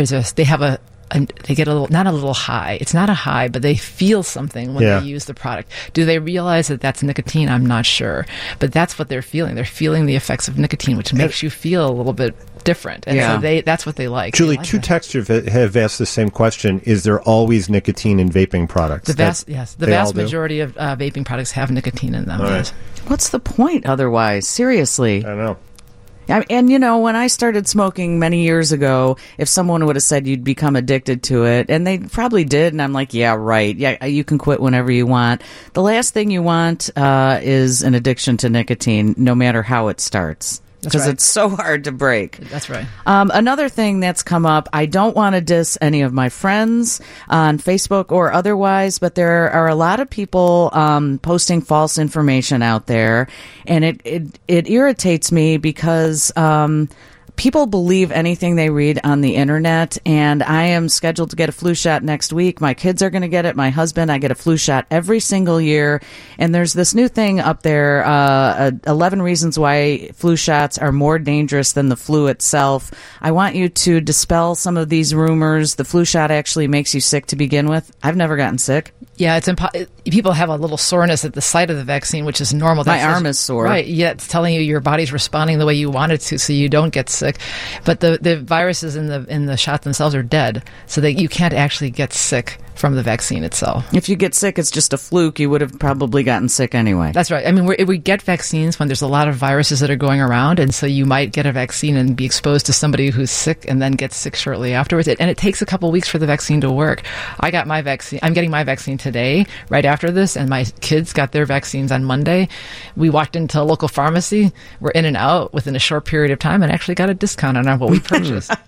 get a little, not a little high. It's not a high, but they feel something when they use the product. Do they realize that that's nicotine? I'm not sure. But that's what they're feeling. They're feeling the effects of nicotine, which makes you feel a little bit different. And so that's what they like. Julie, two texters have asked the same question. Is there always nicotine in vaping products? The vast majority of vaping products have nicotine in them. Right. What's the point otherwise? Seriously. I don't know. And, when I started smoking many years ago, if someone would have said you'd become addicted to it, and they probably did, and I'm like, yeah, right. Yeah, you can quit whenever you want. The last thing you want is an addiction to nicotine, no matter how it starts. Because it's so hard to break. That's right. Another thing that's come up, I don't want to diss any of my friends on Facebook or otherwise, but there are a lot of people posting false information out there, and it irritates me because people believe anything they read on the internet, and I am scheduled to get a flu shot next week. My kids are going to get it. My husband, I get a flu shot every single year. And there's this new thing up there, 11 reasons why flu shots are more dangerous than the flu itself. I want you to dispel some of these rumors. The flu shot actually makes you sick to begin with. I've never gotten sick. Yeah, people have a little soreness at the site of the vaccine, which is normal. My arm is sore. Right, yeah, it's telling you your body's responding the way you want it to, so you don't get sick. But the viruses in the shots themselves are dead, so that you can't actually get sick from the vaccine itself. If you get sick, it's just a fluke. You would have probably gotten sick anyway. That's right. I mean, we get vaccines when there's a lot of viruses that are going around, and so you might get a vaccine and be exposed to somebody who's sick and then get sick shortly afterwards. And it takes a couple weeks for the vaccine to work. I got my vaccine. I'm getting my vaccine today, right after this, and my kids got their vaccines on Monday. We walked into a local pharmacy. We're in and out within a short period of time and actually got a discount on what we purchased.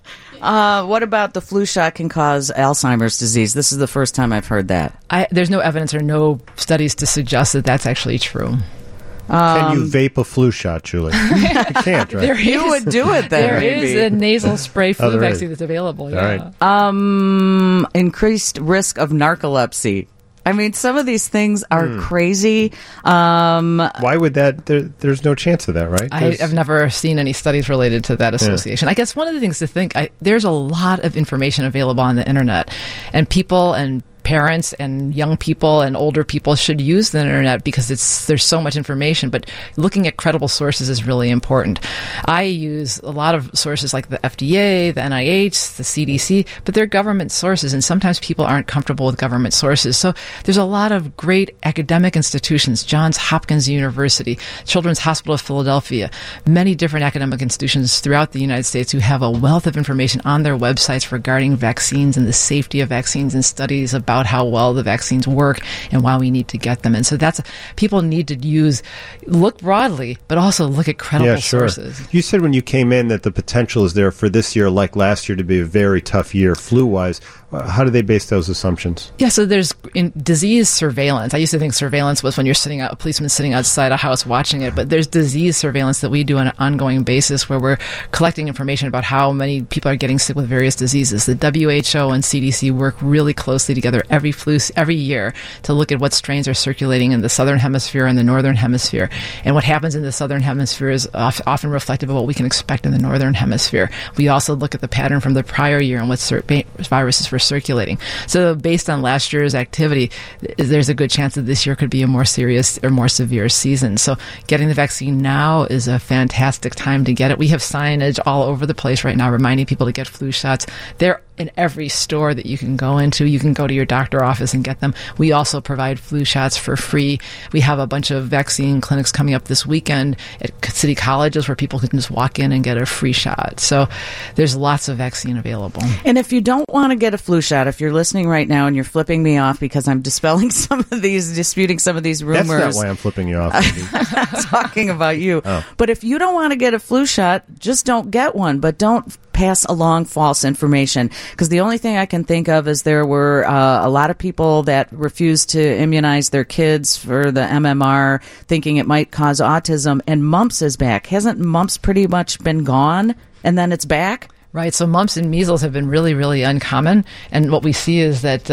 What about the flu shot can cause Alzheimer's disease? This is the first time I've heard that. There's no evidence or no studies to suggest that that's actually true. Can you vape a flu shot, Julie? You can't, right? You would do it then. There maybe. is a nasal spray flu there vaccine is. that's available. All Yeah. right. Increased risk of narcolepsy. I mean, some of these things are crazy. Why would that? There's no chance of that, right? I've never seen any studies related to that association. I guess one of the things to think, there's a lot of information available on the internet, and people and parents and young people and older people should use the internet because there's so much information, but looking at credible sources is really important. I use a lot of sources like the FDA, the NIH, the CDC, but they're government sources, and sometimes people aren't comfortable with government sources. So there's a lot of great academic institutions, Johns Hopkins University, Children's Hospital of Philadelphia, many different academic institutions throughout the United States who have a wealth of information on their websites regarding vaccines and the safety of vaccines and studies about how well the vaccines work and why we need to get them. And so people need to look broadly, but also look at credible sources. You said when you came in that the potential is there for this year, like last year, to be a very tough year flu-wise. How do they base those assumptions? Yeah, so there's disease surveillance. I used to think surveillance was when you're a policeman sitting outside a house watching it, but there's disease surveillance that we do on an ongoing basis where we're collecting information about how many people are getting sick with various diseases. The WHO and CDC work really closely together every year to look at what strains are circulating in the southern hemisphere and the northern hemisphere. And what happens in the southern hemisphere is often reflective of what we can expect in the northern hemisphere. We also look at the pattern from the prior year and what viruses were circulating. So based on last year's activity, there's a good chance that this year could be a more serious or more severe season. So getting the vaccine now is a fantastic time to get it. We have signage all over the place right now reminding people to get flu shots. They're in every store that you can go into. You can go to your doctor office and get them. We also provide flu shots for free. We have a bunch of vaccine clinics coming up this weekend at city colleges where people can just walk in and get a free shot. So there's lots of vaccine available. And if you don't want to get a flu shot, if you're listening right now and you're flipping me off because I'm disputing some of these rumors. That's not why I'm flipping you off. Talking about you. Oh. But if you don't want to get a flu shot, just don't get one. But don't pass along false information. Because the only thing I can think of is there were a lot of people that refused to immunize their kids for the MMR, thinking it might cause autism. And mumps is back. Hasn't mumps pretty much been gone? And then it's back? Right. So mumps and measles have been really, really uncommon. And what we see is that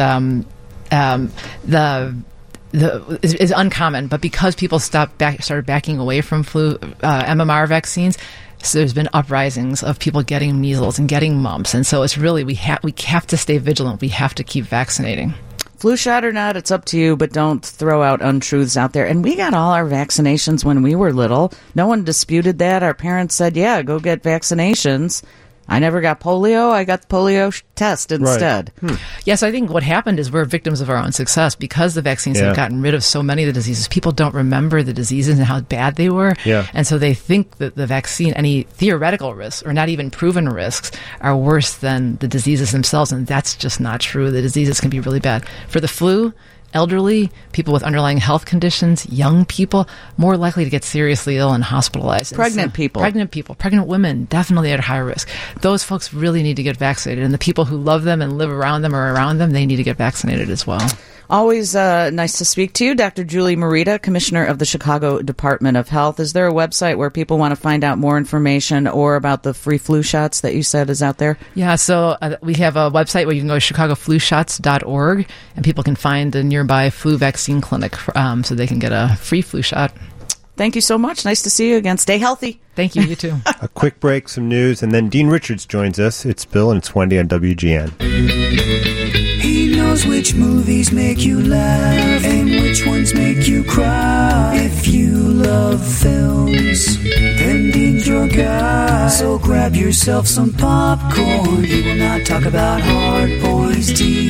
is uncommon. But because people started backing away from MMR vaccines, so there's been uprisings of people getting measles and getting mumps. And so it's really, we have to stay vigilant. We have to keep vaccinating. Flu shot or not, it's up to you, but don't throw out untruths out there. And we got all our vaccinations when we were little. No one disputed that. Our parents said, yeah, go get vaccinations. I never got polio. I got the polio test instead. Right. Yes, I think what happened is we're victims of our own success because the vaccines have gotten rid of so many of the diseases. People don't remember the diseases and how bad they were. Yeah. And so they think that the vaccine, any theoretical risks or not even proven risks, are worse than the diseases themselves. And that's just not true. The diseases can be really bad. For the flu, elderly, people with underlying health conditions, young people, more likely to get seriously ill and hospitalized. Pregnant people. Pregnant women, definitely at high risk. Those folks really need to get vaccinated. And the people who love them and live around them or around them, they need to get vaccinated as well. Always nice to speak to you. Dr. Julie Morita, Commissioner of the Chicago Department of Health. Is there a website where people want to find out more information or about the free flu shots that you said is out there? Yeah, so we have a website where you can go to chicagoflushots.org, and people can find a nearby flu vaccine clinic so they can get a free flu shot. Thank you so much. Nice to see you again. Stay healthy. Thank you. You too. A quick break, some news, and then Dean Richards joins us. It's Bill and it's Wendy on WGN. He knows which movies make you laugh and which ones make you cry. If you love films, then Dean's your guy. So grab yourself some popcorn. He will not talk about Hard Boys.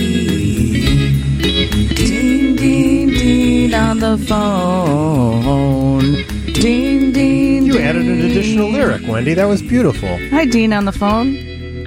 Dean on the phone. Dean. You added an additional lyric, Wendy. That was beautiful. Hi, Dean on the phone.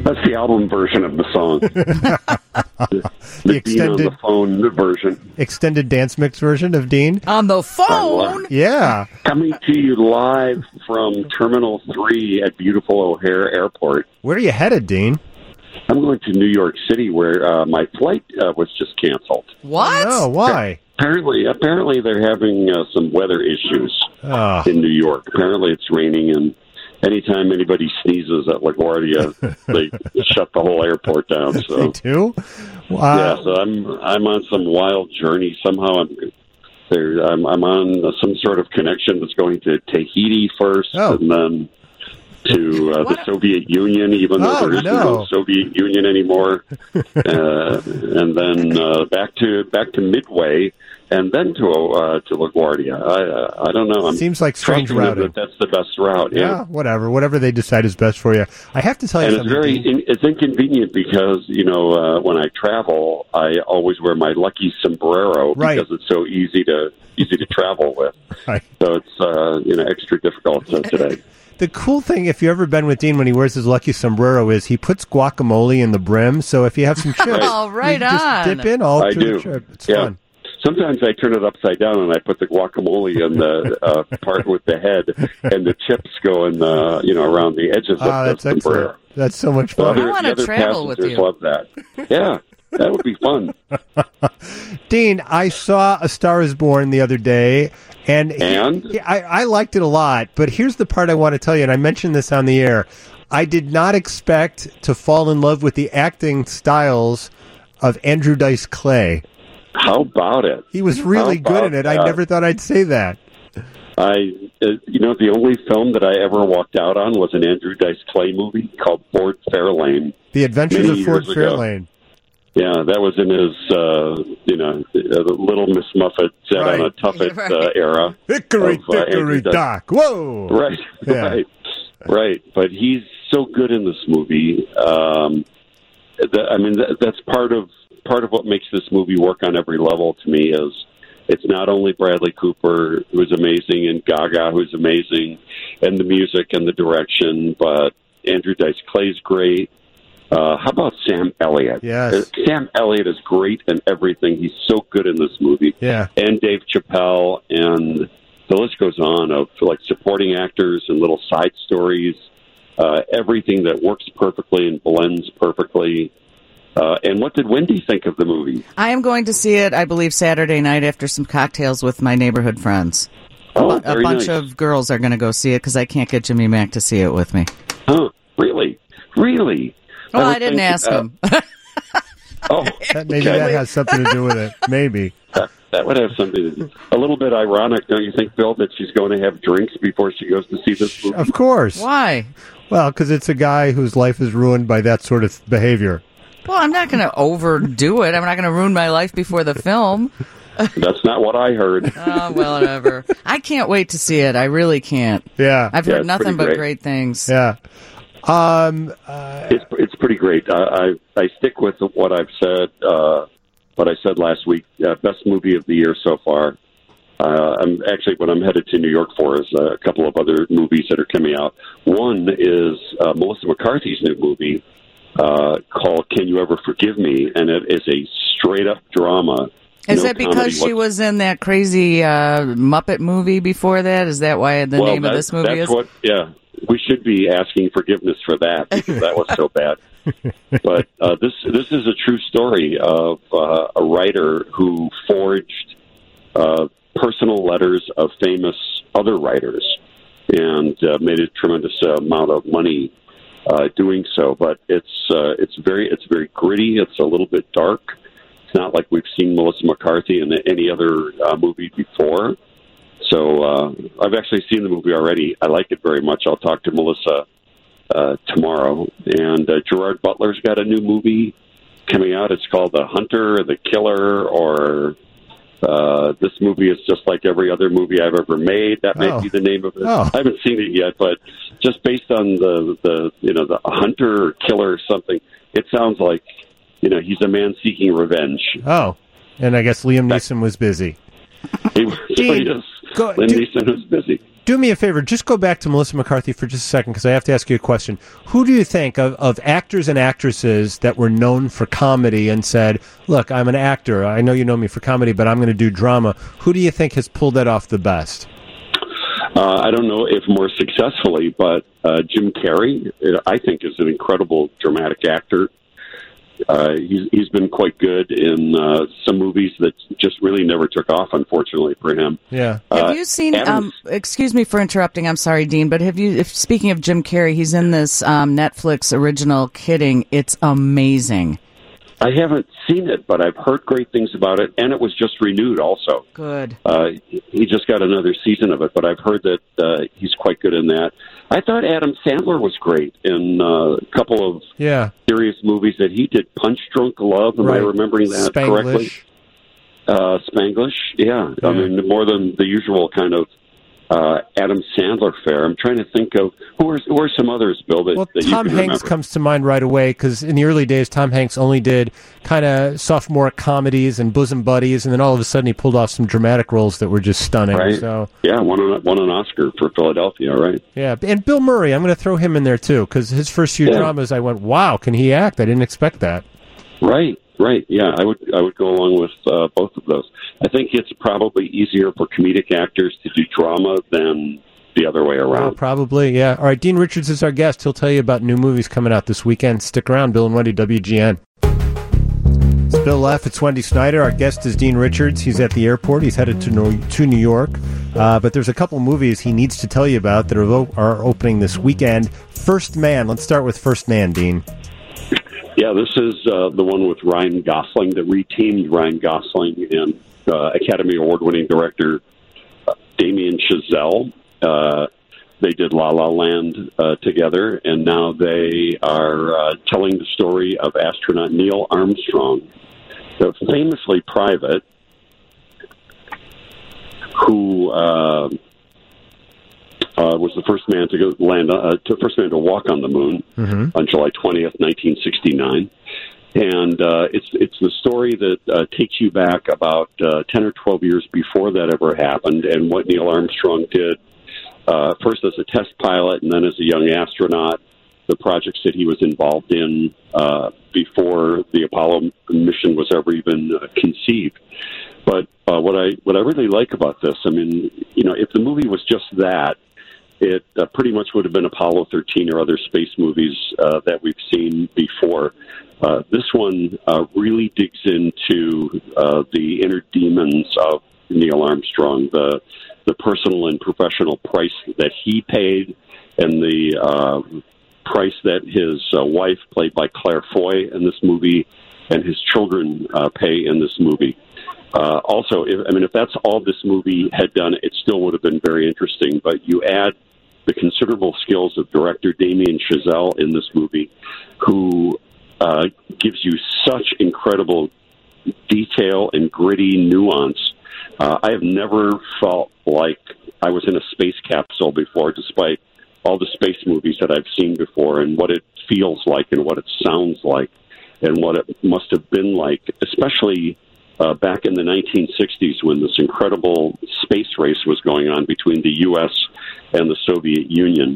That's the album version of the song. the Dean on the phone version. Extended dance mix version of Dean? On the phone? Yeah. Coming to you live from Terminal 3 at beautiful O'Hare Airport. Where are you headed, Dean? I'm going to New York City, where my flight was just canceled. What? Oh, why? Apparently they're having some weather issues in New York. Apparently it's raining, and anytime anybody sneezes at LaGuardia, they shut the whole airport down. So They do? yeah, so I'm on some wild journey. Somehow I'm on some sort of connection that's going to Tahiti first, and then to the Soviet Union, even though there isn't no Soviet Union anymore, and then back to Midway, and then to LaGuardia. I don't know. Seems like strange routing. That's the best route. Yeah, whatever they decide is best for you. I have to tell you, and it's inconvenient because when I travel, I always wear my lucky sombrero because it's so easy to travel with. Right. So it's extra difficult today. The cool thing, if you've ever been with Dean when he wears his lucky sombrero, is he puts guacamole in the brim. So if you have some chips, you just dip in all through the chip. It's fun. Sometimes I turn it upside down and I put the guacamole in the part with the head, and the chips go in around the edges of the sombrero. Excellent. That's so much fun. I want to travel with you. Love that. Yeah. That would be fun. Dean, I saw A Star Is Born the other day, and I liked it a lot. But here's the part I want to tell you, and I mentioned this on the air. I did not expect to fall in love with the acting styles of Andrew Dice Clay. How about it? He was really good in it. I never thought I'd say that. The only film that I ever walked out on was an Andrew Dice Clay movie called Ford Fairlane. The Adventures of Ford Fairlane. Yeah, that was in his, Little Miss Muffet set on a Tuffet era. Hickory dickory dock. Whoa! Right. But he's so good in this movie. That's part of what makes this movie work on every level to me is it's not only Bradley Cooper, who's amazing, and Gaga, who's amazing, and the music and the direction, but Andrew Dice Clay's great. How about Sam Elliott? Yes. Sam Elliott is great in everything. He's so good in this movie. Yeah. And Dave Chappelle, and the list goes on of supporting actors and little side stories. Everything that works perfectly and blends perfectly. And what did Wendy think of the movie? I am going to see it, I believe, Saturday night after some cocktails with my neighborhood friends. Oh, a bunch of girls are going to go see it because I can't get Jimmy Mack to see it with me. Oh, really? Really? Well, I didn't ask him. Maybe that has something to do with it. Maybe. That would have something to do. A little bit ironic, don't you think, Bill, that she's going to have drinks before she goes to see this movie? Of course. Why? Well, because it's a guy whose life is ruined by that sort of behavior. Well, I'm not going to overdo it. I'm not going to ruin my life before the film. That's not what I heard. Oh, well, whatever. I can't wait to see it. I really can't. Yeah. I've heard nothing but great things. Yeah. It's pretty great. I stick with what I've said. What I said last week. Best movie of the year so far. What I'm headed to New York for is a couple of other movies that are coming out. One is Melissa McCarthy's new movie called "Can You Ever Forgive Me?" and it is a straight up drama. Is that because she was in that crazy Muppet movie before that? Is that why the name of this movie is? We should be asking forgiveness for that because that was so bad. But this is a true story of a writer who forged personal letters of famous other writers and made a tremendous amount of money doing so. But it's very gritty. It's a little bit dark. It's not like we've seen Melissa McCarthy in any other movie before. So I've actually seen the movie already. I like it very much. I'll talk to Melissa tomorrow. And Gerard Butler's got a new movie coming out. It's called The Hunter or The Killer, or this movie is just like every other movie I've ever made. That may be the name of it. I haven't seen it yet, but just based on the hunter or killer or something, it sounds like he's a man seeking revenge. Oh, and I guess Liam Neeson was busy. Neeson was busy. Do me a favor. Just go back to Melissa McCarthy for just a second, because I have to ask you a question. Who do you think of actors and actresses that were known for comedy and said, look, I'm an actor. I know you know me for comedy, but I'm going to do drama. Who do you think has pulled that off the best? I don't know if more successfully, but Jim Carrey, I think, is an incredible dramatic actor. He's been quite good in some movies that just really never took off, unfortunately, for him. Yeah. Have you seen, excuse me for interrupting, I'm sorry, Dean, but speaking of Jim Carrey, he's in this Netflix original Kidding. It's amazing. I haven't seen it, but I've heard great things about it, and it was just renewed also. Good. He just got another season of it, but I've heard that he's quite good in that. I thought Adam Sandler was great in a couple of serious movies that he did. Punch Drunk Love, am I remembering that correctly? Spanglish, yeah. I mean, more than the usual kind of Adam Sandler fare. I'm trying to think of who are some others, Bill, that you Tom can Hanks remember. comes to mind right away, because in the early days, Tom Hanks only did kind of sophomore comedies and bosom buddies, and then all of a sudden he pulled off some dramatic roles that were just stunning. Right. So yeah, won an Oscar for Philadelphia, right? Yeah, and Bill Murray, I'm going to throw him in there too, because his first few dramas, I went, wow, can he act? I didn't expect that. Right. Yeah, I would go along with both of those. I think it's probably easier for comedic actors to do drama than the other way around. Oh, probably, yeah. All right, Dean Richards is our guest. He'll tell you about new movies coming out this weekend. Stick around, Bill and Wendy, WGN. It's Bill Leff. It's Wendy Snyder. Our guest is Dean Richards. He's at the airport. He's headed to New York. But there's a couple movies he needs to tell you about that are opening this weekend. First Man. Let's start with First Man, Dean. Yeah, this is the one with Ryan Gosling, that reteamed Ryan Gosling and Academy Award-winning director Damien Chazelle. They did La La Land together, and now they are telling the story of astronaut Neil Armstrong, the famously private, who was the first man to first man to walk on the moon on July 20th, 1969. And it's the story that takes you back about 10 or 12 years before that ever happened, and what Neil Armstrong did, first as a test pilot and then as a young astronaut, the projects that he was involved in before the Apollo mission was ever even conceived. But what I really like about this, I mean, if the movie was just that, it pretty much would have been Apollo 13 or other space movies that we've seen before. This one really digs into the inner demons of Neil Armstrong, the personal and professional price that he paid, and the price that his wife, played by Claire Foy in this movie, and his children pay in this movie. Also, if that's all this movie had done, it still would have been very interesting. But you add the considerable skills of director Damien Chazelle in this movie, who gives you such incredible detail and gritty nuance. I have never felt like I was in a space capsule before, despite all the space movies that I've seen before, and what it feels like and what it sounds like and what it must have been like, especially back in the 1960s when this incredible space race was going on between the U.S. and the Soviet Union.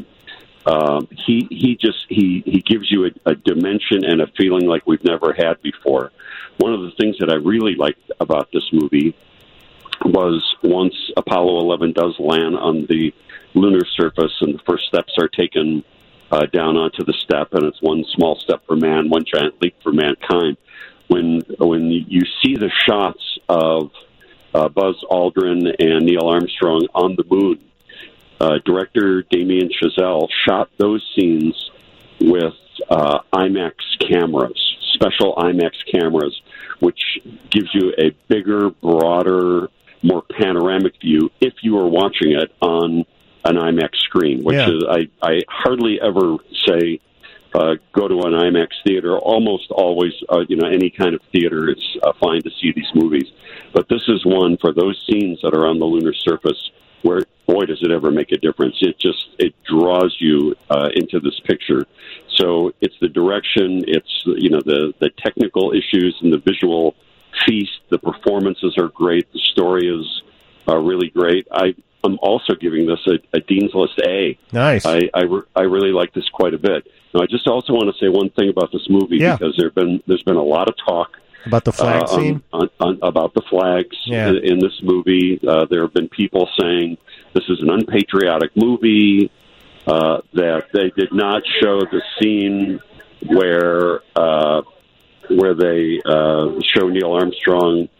He gives you a dimension and a feeling like we've never had before. One of the things that I really liked about this movie was once Apollo 11 does land on the lunar surface and the first steps are taken down onto the step, and it's one small step for man, one giant leap for mankind. When you see the shots of Buzz Aldrin and Neil Armstrong on the moon, director Damien Chazelle shot those scenes with IMAX cameras, special IMAX cameras, which gives you a bigger, broader, more panoramic view if you are watching it on an IMAX screen, which is, I hardly ever say go to an IMAX theater. Almost always, any kind of theater is fine to see these movies. But this is one for those scenes that are on the lunar surface where, boy, does it ever make a difference. It draws you into this picture. So it's the direction, it's, the technical issues and the visual feast. The performances are great. The story is really great. I'm also giving this a Dean's List A. Nice. I really like this quite a bit. Now, I just also want to say one thing about this movie because there's been a lot of talk about the flag scene, about the flags in this movie. There have been people saying this is an unpatriotic movie, that they did not show the scene where they show Neil Armstrong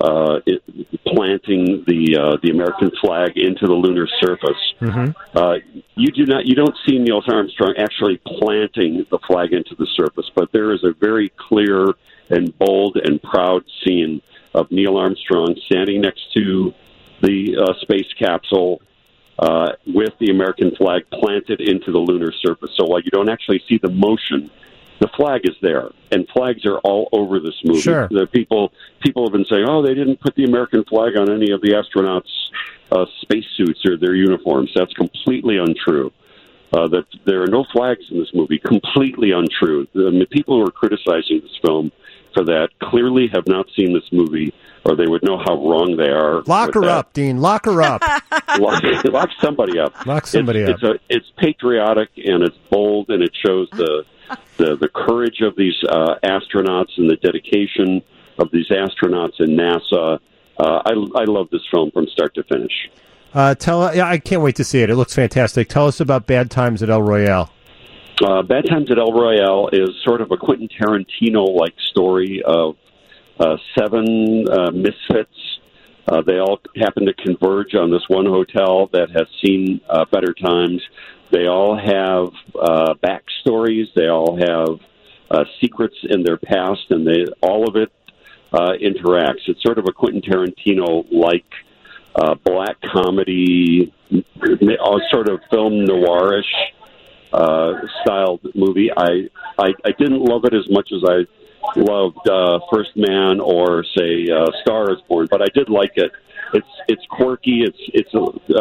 planting the American flag into the lunar surface. Mm-hmm. You don't see Neil Armstrong actually planting the flag into the surface, but there is a very clear and bold and proud scene of Neil Armstrong standing next to the space capsule with the American flag planted into the lunar surface. So while you don't actually see the motion, the flag is there, and flags are all over this movie. Sure. The people have been saying, "Oh, they didn't put the American flag on any of the astronauts' spacesuits or their uniforms." That's completely untrue. That there are no flags in this movie, completely untrue. The people who are criticizing this film for that clearly have not seen this movie, or they would know how wrong they are. Lock her up, Dean. Lock her up. Lock somebody up. Lock somebody up. It's patriotic, and it's bold, and it shows the courage of these astronauts and the dedication of these astronauts in NASA. I love this film from start to finish. I can't wait to see it. It looks fantastic. Tell us about Bad Times at El Royale. Bad Times at El Royale is sort of a Quentin Tarantino-like story of 7 misfits. They all happen to converge on this one hotel that has seen better times. They all have backstories. They all have secrets in their past, and all of it interacts. It's sort of a Quentin Tarantino-like black comedy, sort of film noirish styled movie. I didn't love it as much as I loved First Man or say Star is Born, but I did like it. It's quirky. It's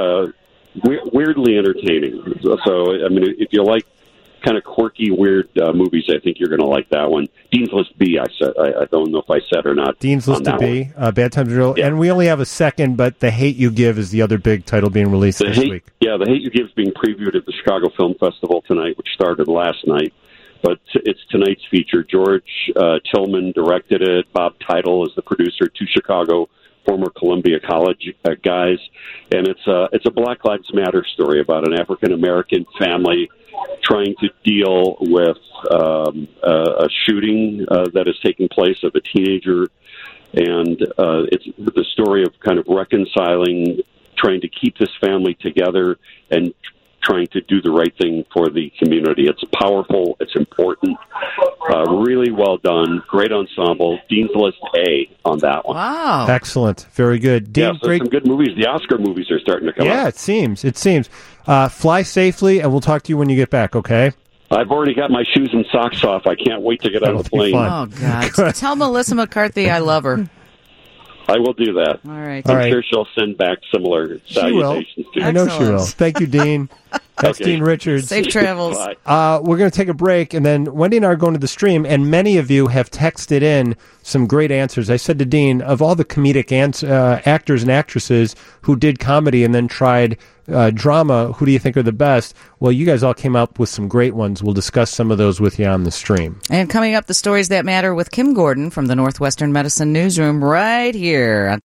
weirdly entertaining. So I mean, if you like kind of quirky, weird movies, I think you're going to like that one. Dean's List B, I don't know if I said or not. Dean's List B, Bad Times at El, and we only have a second, but The Hate U Give is the other big title being released this week. Yeah, The Hate U Give is being previewed at the Chicago Film Festival tonight, which started last night. But it's tonight's feature. George Tillman directed it. Bob Title is the producer. 2 Chicago former Columbia College guys, and it's a Black Lives Matter story about an African American family trying to deal with a shooting that is taking place of a teenager, and it's the story of kind of reconciling, trying to keep this family together and trying to do the right thing for the community. It's powerful. It's important. Really well done. Great ensemble. Dean's List A on that one. Wow. Excellent. Very good. Dean, so some good movies. The Oscar movies are starting to come up. Yeah, it seems. Fly safely, and we'll talk to you when you get back, okay? I've already got my shoes and socks off. I can't wait to get on the plane. Oh, God. Tell Melissa McCarthy I love her. I will do that. All right. I'm sure she'll send back similar salutations to you. I know she will. Thank you, Dean. That's Okay. Dean Richards. Safe travels. We're going to take a break, and then Wendy and I are going to the stream, and many of you have texted in some great answers. I said to Dean, of all the comedic actors and actresses who did comedy and then tried drama, who do you think are the best? Well, you guys all came up with some great ones. We'll discuss some of those with you on the stream. And coming up, the stories that matter with Kim Gordon from the Northwestern Medicine Newsroom right here.